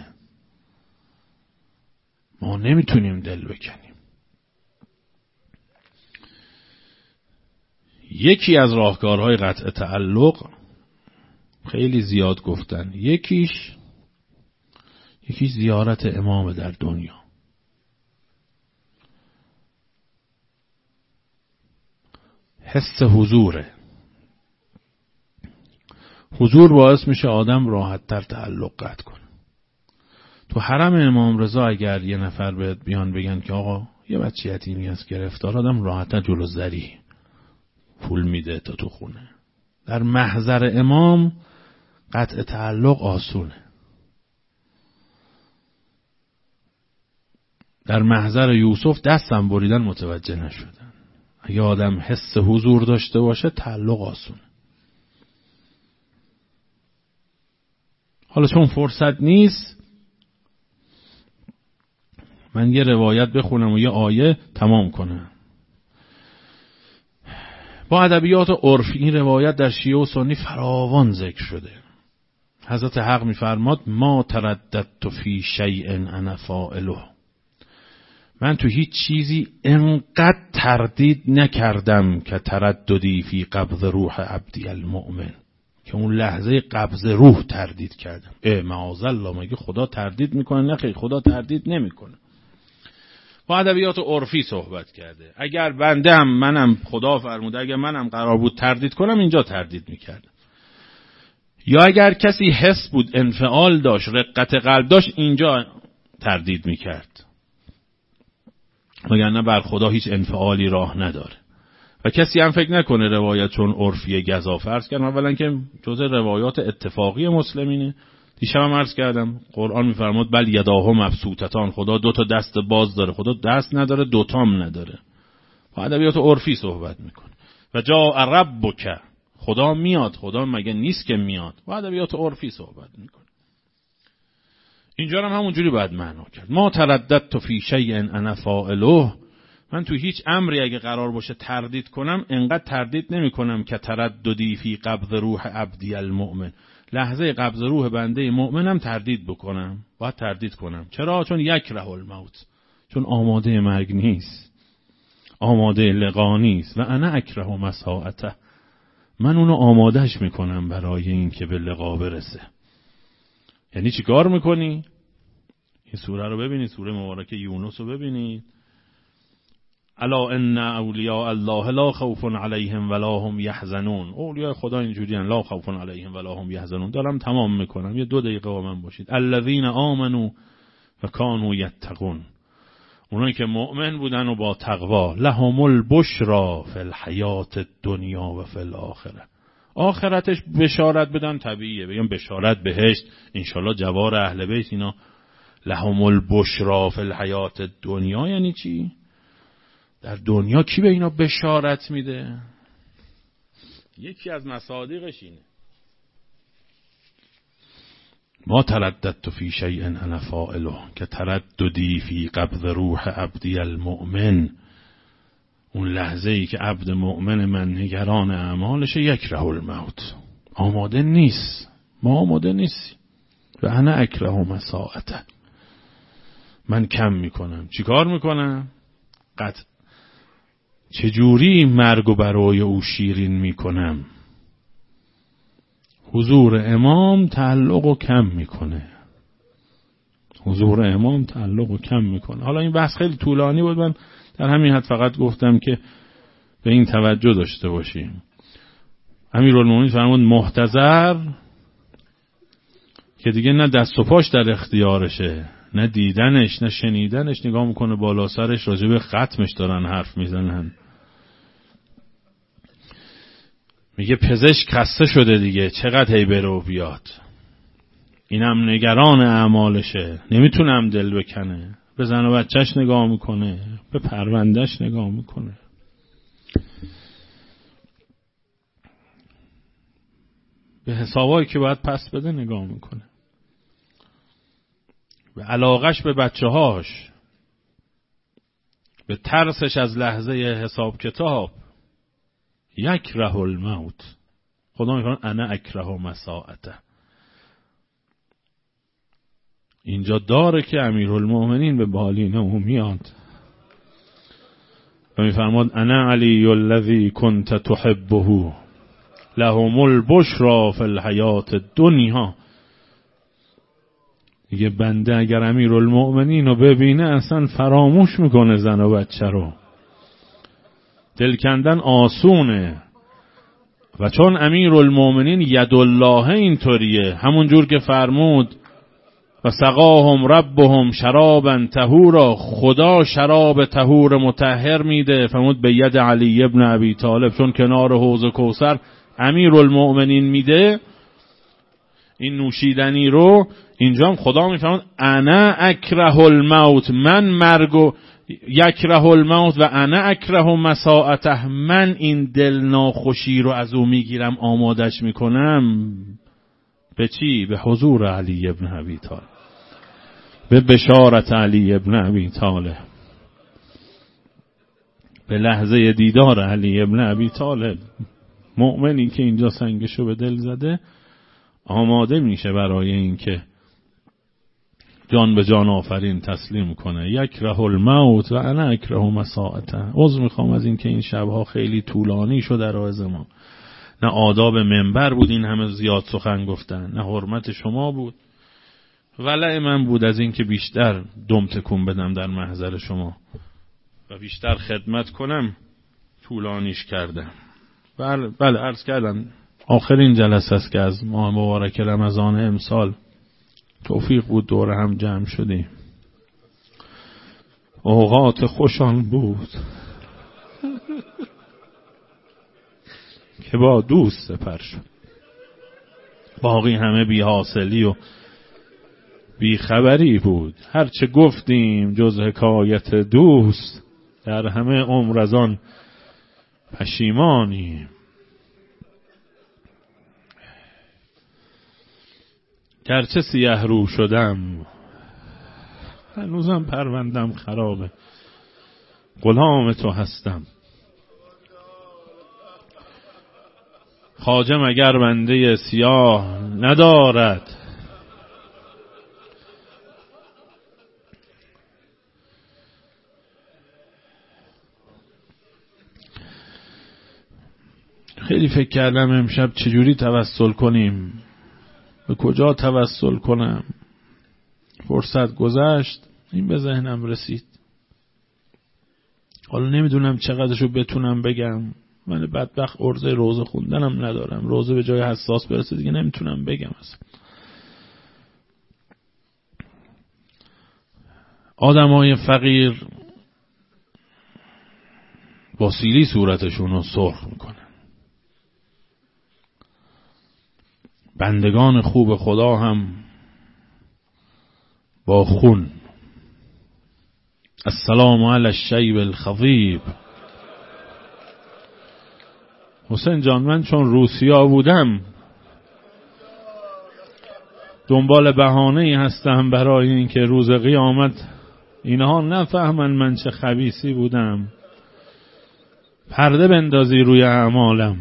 ما نمیتونیم دل بکنیم. یکی از راهکارهای قطع تعلق خیلی زیاد گفتن، یکیش یکیش زیارت امام در دنیا. حس حضوره. حضور باعث میشه آدم راحت تر تعلق قطع کنه. تو حرم امام رضا اگر یه نفر بهت بیان بگن که آقا یه بچه یتیمی هست گرفتار، آدم راحت تر جلو زری پول میده تا تو خونه. در محضر امام قطع تعلق آسونه. در محضر یوسف دستم بریدن متوجه نشدن. اگه آدم حس حضور داشته باشه تعلق آسونه. حالا چون فرصت نیست من یه روایت بخونم و یه آیه تمام کنم. با ادبیات عرفی این روایت در شیعه و سنی فراوان ذکر شده. حضرت حق می‌فرماد ما ترددت فی شیء انا فاعله. من تو هیچ چیزی انقدر تردید نکردم که ترددی فی قبض روح عبدی المؤمن، که اون لحظه قبض روح تردید کردم. اه معاذالله، مگه خدا تردید میکنه؟ نه خیر، خدا تردید نمیکنه. با ادبیات عرفی صحبت کرده. اگر بنده هم منم خدا فرموده اگر منم قرار بود تردید کنم اینجا تردید میکردم، یا اگر کسی حس بود انفعال داشت رقت قلب داشت اینجا تردید میکرد، وگرنه بر خدا هیچ انفعالی راه نداره. و کسی هم فکر نکنه روایت چون عرفی گزافه عرض کردم. اولا که جزء روایات اتفاقی مسلمینه. دیشب هم عرض کردم قرآن میفرماد بل یداه مبسوطتان، خدا دو تا دست باز داره، خدا دست نداره دوتام نداره. با ادبیات عرفی صحبت میکنه. و جاء ربک، خدا میاد، خدا مگه نیست که میاد. با ادبیات عرفی صحبت میکنه. اینجا هم همونجوری باید معنا کرد. ما ترددت فی شیء انا فاعله، من تو هیچ امری اگه قرار باشه تردید کنم انقدر تردید نمی کنم که ترددی فی قبض روح عبدی المؤمن، لحظه قبض روح بنده مؤمنم تردید بکنم، باید تردید کنم. چرا؟ چون یکره الموت، چون آماده مرگ نیست، آماده لقا نیست. و انا اکره مساعته، من اونو آمادهش میکنم برای این که به لقا برسه. یعنی چی کار میکنی؟ این سوره رو ببینید، سوره مبارکه یونس رو ببینید. الا ان اولیاء الله لا خوف علیهم ولا هم یحزنون. اولیاء خدا اینجوریان، لا خوف علیهم ولا هم یحزنون. دارم تمام میکنم، یه دو دقیقه با من باشید. الذین آمنوا و کانوا یتقون، اونایی که مؤمن بودن و با تقوا. لهم البشرا فی الحیات الدنیا و فی الاخره، آخرتش بشارت بدن طبیعیه، بگم بشارت بهشت، انشالله جوار اهل بیت اینا. لهم البشرا فی الحیات دنیا یعنی چی؟ در دنیا کی به اینا بشارت میده؟ یکی از مصادیقش اینه ما ترددت فی شیء انا فاعله که ترددی فی قبض روح عبدی المؤمن. اون لحظه ای که عبد مؤمن من نگران اعمالش یکره الموت، آماده نیست، ما آماده نیستی. و انا اکره مساعته، من کم میکنم. چیکار میکنم؟ قطع چجوری مرگ و برای او شیرین میکنم؟ حضور امام تعلق رو کم میکنه، حضور امام تعلق رو کم میکنه. حالا این بحث خیلی طولانی بود، من در همین حد فقط گفتم که به این توجه داشته باشیم. امیرالمومنین فرمود محتضر که دیگه نه دست و پاش در اختیارشه، نه دیدنش نه شنیدنش، نگاه میکنه بالا سرش راجع به ختمش دارن حرف میزنن. میگه پزشک خسته شده دیگه، چقدر هی بره و بیاد، اینم نگران اعمالشه، نمیتونم دل بکنه. به زن و بچهش نگاه میکنه، به پروندهش نگاه میکنه. به حسابایی که باید پس بده نگاه میکنه، به علاقش به بچه هاش، به ترسش از لحظه حساب کتاب. یکره الموت، خدا میفرماید انا اکره مساعته. اینجا داره که امیرالمومنین به بالینه او میاد و میفرماد انا علی الذی کنت تحبه لهم البشرا فی الحیات الدنیا. دیگه بنده اگر امیرالمومنین رو ببینه اصلا فراموش میکنه زن و بچه رو. دل کندن آسونه. و چون امیرالمومنین ید الله اینطوریه، همون جور که فرمود و سقاهم ربهم شرابا طهورا، خدا شراب طهور مطهر میده، فرمود به ید علی ابن ابی طالب، چون کنار حوض کوثر امیرالمومنین میده این نوشیدنی رو. اینجا هم خدا میفرماد انا اکره الموت، من مرگو یکره الموت و انا اکره مساعته، من این دل ناخوشی رو از او میگیرم، آمادش میکنم. به چی؟ به حضور علی ابن ابی طالب، به بشارت علی ابن ابی طالب، به لحظه دیدار علی ابن ابی طالب. مؤمنی که اینجا سنگشو به دل زده آماده میشه برای این که جان به جان آفرین تسلیم کنه. یکره الموت و انا اکره مساعته. عذر میخوام از این که این شبها خیلی طولانی شد در عرض ما. نه آداب منبر بود این همه زیاد سخن گفتن، نه حرمت شما بود، ولع من بود از این که بیشتر دم تکون بدم در محضر شما و بیشتر خدمت کنم، طولانیش کردم. بله بله عرض کردم آخرین جلسه است که از ماه مبارک رمضان امسال توفیق بود دور هم جمع شدیم. اوقات خوشان بود که با دوست سپر شد. باقی همه بی حاصلی و بی خبری بود. هرچه گفتیم جز حکایت دوست، در همه عمر از آن پشیمانیم. گرچه سیه رو شدم هنوزم پروندم خرابه، غلام تو هستم. خواجه مگر بنده سیاه ندارد، خیلی فکر کردم امشب چجوری توسل کنیم، به کجا توسل کنم. فرصت گذشت این به ذهنم رسید. حالا نمیدونم چقدرشو بتونم بگم. من بدبخت عرضه روزه خوندنم ندارم. روزه به جای حساس برسه دیگه نمیتونم بگم. اصلا آدمای فقیر با سیلی صورتشون رو سرخ میکنن. بندگان خوب خدا هم با خون. السلام علی الشیب الخضیب. حسین جان من چون روسیا بودم دنبال بهانه‌ای هستم برای اینکه روز قیامت اینها نفهمن من چه خبیثی بودم. پرده بندازی روی اعمالم.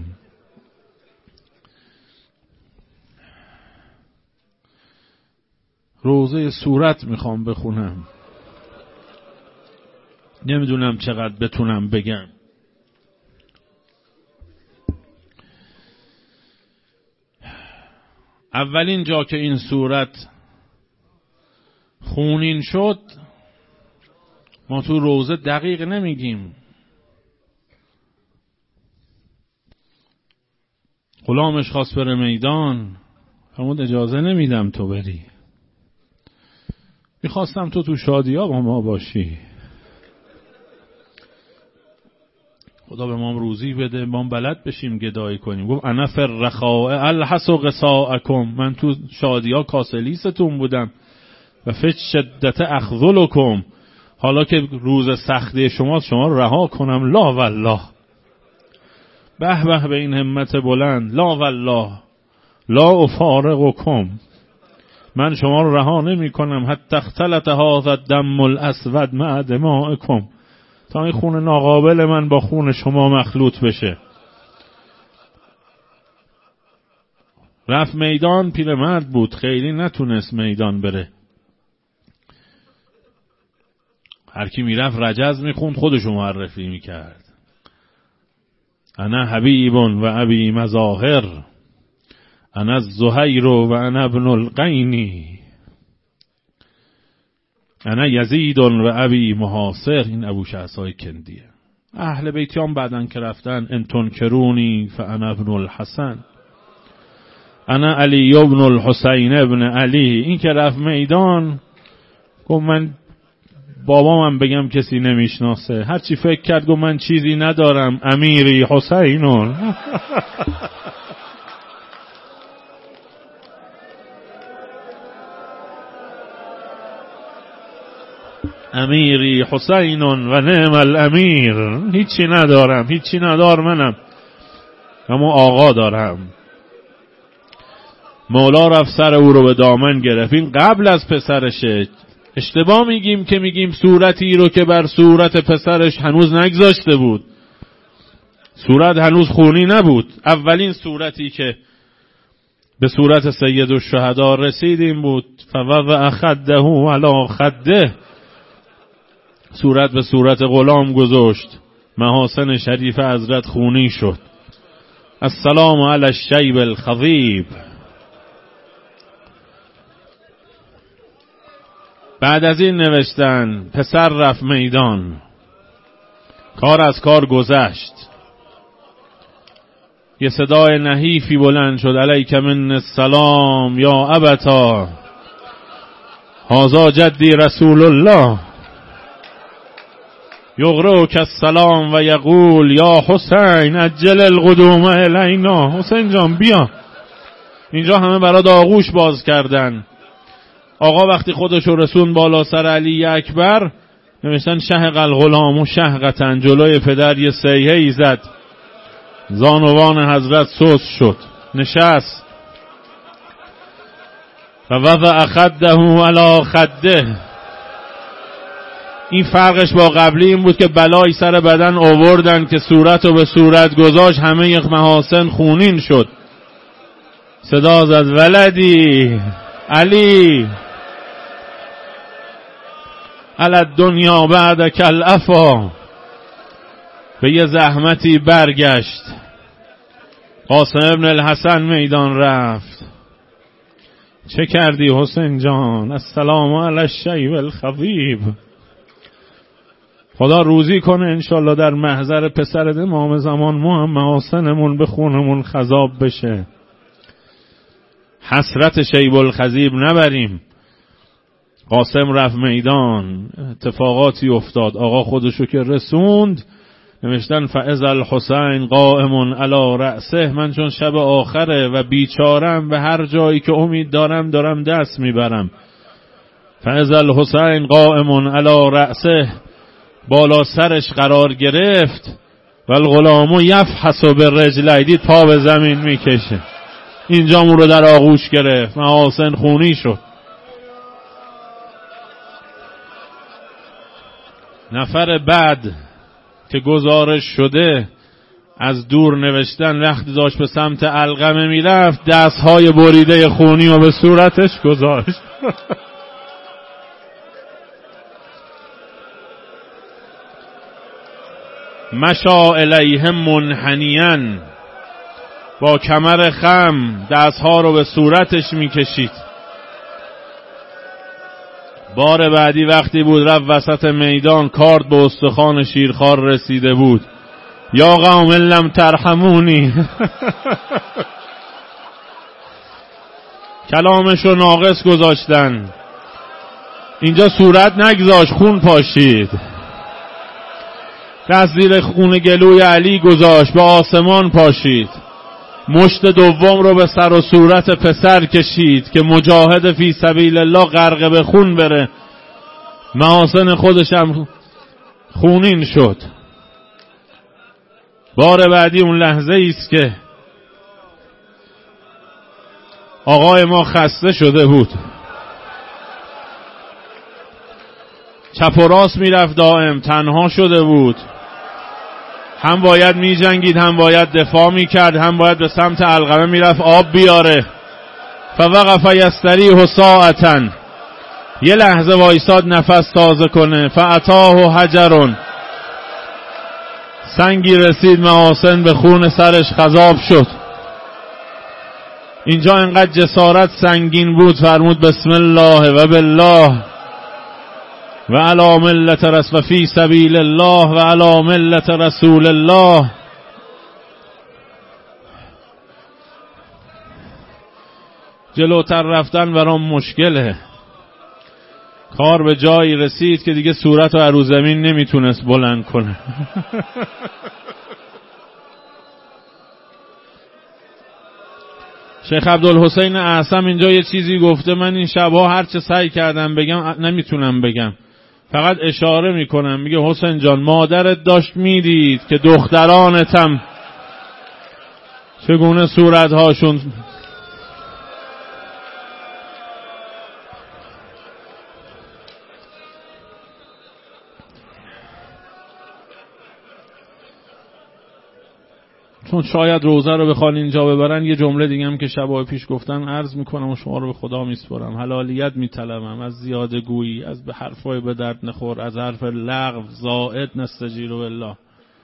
روزه سورت میخوام بخونم، نمیدونم چقدر بتونم بگم. اولین جا که این سورت خونین شد، ما تو روزه دقیق نمیگیم، غلامش خواست بره میدان، فرمود اجازه نمیدم تو بری، میخواستم تو تو شادی ها با ما باشی، خدا به ما روزی بده ما بلد بشیم گدایی کنیم. گفت انا فی الرخاء الحس قصاءکم، من تو شادی ها کاسلیستون بودم و فی شدت اخذلکم، حالا که روز سختی شما شما رها کنم. لا والله، به به به این همت بلند. لا والله لا افارقکم، من شما رو رها نمی کنم حتی اختلط هذا الدم الاسود مع دمائکم، تا این خون ناقابل من با خون شما مخلوط بشه. رفت میدان، پیرمرد بود خیلی نتونست میدان بره، هر کی میرفت رجز میخوند خودشو معرفی میکرد. انا حبیب و ابی مظاهر، انا الزهیر و انا ابن القینی، انا یزید و ابی محاصر. این ابو شعثای کندیه. اهل بیتیان بعدن که رفتن ان تنکرونی فانا ابن الحسن، انا علی ابن الحسین ابن علی. این که رفت میدان گفت من بابامم بگم کسی نمیشناسه، هر چی فکر کرد گفت من چیزی ندارم، امیری حسینون. امیری حسینون و نعم الامیر، هیچی ندارم، هیچی ندار منم، اما آقا دارم. مولا رفت سر او رو به دامن گرفت. این قبل از پسرشه. اشتباه میگیم که میگیم صورتی رو که بر صورت پسرش هنوز نگذاشته بود، صورت هنوز خونی نبود. اولین صورتی که به صورت سید الشهدا رسید این بود فوضع خده علی خده، صورت به صورت غلام گذاشت، محاسن شریف حضرت خونی شد. السلام علی الشیب الخضیب. بعد از این نوشتن پسر رفت میدان، کار از کار گذشت، یه صدای نحیفی بلند شد علیک من السلام یا ابتا هذا جدی رسول الله یقرؤک السلام و یقول یا حسین عجل القدوم الینا. حسین جان بیا. اینجا همه برات آغوش باز کردن. آقا وقتی خودشو رسون بالا سر علی اکبر نوشتن شهق الغلام و شهقتن، جلوی پدر یه سیحه‌ای زد، زانوان حضرت سوس شد، نشست. و وضع خده علی خده. این فرقش با قبلی این بود که بلای سر بدن آوردن که صورت و به صورت گذاشت، همه یک محاسن خونین شد. صدا زد ولدی علی علی الدنیا بعد کالعفا. به یه زحمتی برگشت. قاسم ابن الحسن میدان رفت. چه کردی حسین جان؟ السلام علی الشیب الخضیب. خدا روزی کنه انشالله در محضر پسر امام زمان ما هم محاسنمون به خونمون خضاب بشه. حسرت شیب الخضیب نبریم. قاسم رفت میدان، اتفاقاتی افتاد. آقا خودشو که رسوند نوشتن فاذا الحسین قائم علی رأسه. من چون شب آخره و بیچارم، به هر جایی که امید دارم دارم دست میبرم. فاذا الحسین قائم علی رأسه، بالا سرش قرار گرفت، و الغلام یفحص بالرجلین، دید پا به زمین میکشه، اینجا مو رو در آغوش گرفت، محاسن خونی شد. نفر بعد که گزارش شده از دور نوشتن، وقتی داشت به سمت علقمه میرفت دستهای بریده خونی و به صورتش گذاشت. مشا الیهم منحنیاً، با کمر خم دستها رو به صورتش میکشید. بار بعدی وقتی بود رفت وسط میدان، کارد به استخوان شیرخوار رسیده بود. یا قوم لم ترحمونی. کلامشو ناقص گذاشتن. اینجا صورت نگذاشت، خون پاشید. دست زیر خون گلوی علی گذاشت، به آسمان پاشید. مشت دوم رو به سر و صورت پسر کشید که مجاهد فی سبیل الله غرق به خون بره. محاسن خودش هم خونین شد. بار بعدی اون لحظه ایست که آقای ما خسته شده بود، چپ و راست میرفت دائم، تنها شده بود، هم باید می جنگید، هم باید دفاع می کرد، هم باید به سمت علقمه می رفت آب بیاره. فوقف یستریح ساعتا، یه لحظه وایساد نفس تازه کنه. فاتاه حجرون، سنگی رسید، محاسن به خون سرش خضاب شد. اینجا انقدر جسارت سنگین بود، فرمود بسم الله و بالله و علی ملت رسول فی سبیل الله و علی ملت رسول الله. جلوتر رفتن برام مشکله. کار به جایی رسید که دیگه صورت رو رو زمین نمیتونست بلند کنه. شیخ عبدالحسین اعصم اینجا یه چیزی گفته، من این شبها هرچه سعی کردم بگم نمیتونم بگم، فقط اشاره میکنم. میگه حسین جان، مادرت داشت میدید که دخترانتم چگونه صورتهاشون چون شاید روزه رو بخوان اینجا ببرن. یه جمله دیگه هم که شبای پیش گفتن عرض میکنم و شما رو به خدا میسپارم. حلالیت میطلبم از زیاده گویی، از به حرفای به درد نخور، از حرف لغو زائد نستجیر بالله.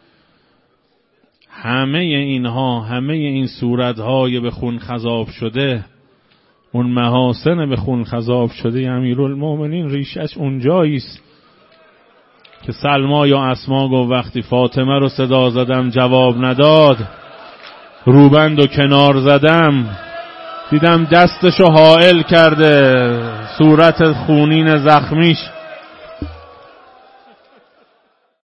همه اینها، همه این صورتهای به خون خضاب شده، اون محاسن به خون خضاب شده امیرالمومنین ریشش اونجاییست که سلما یا اسما گفت وقتی فاطمه رو صدا زدم جواب نداد، روبند و کنار زدم، دیدم دستشو حائل کرده، صورت خونین زخمیش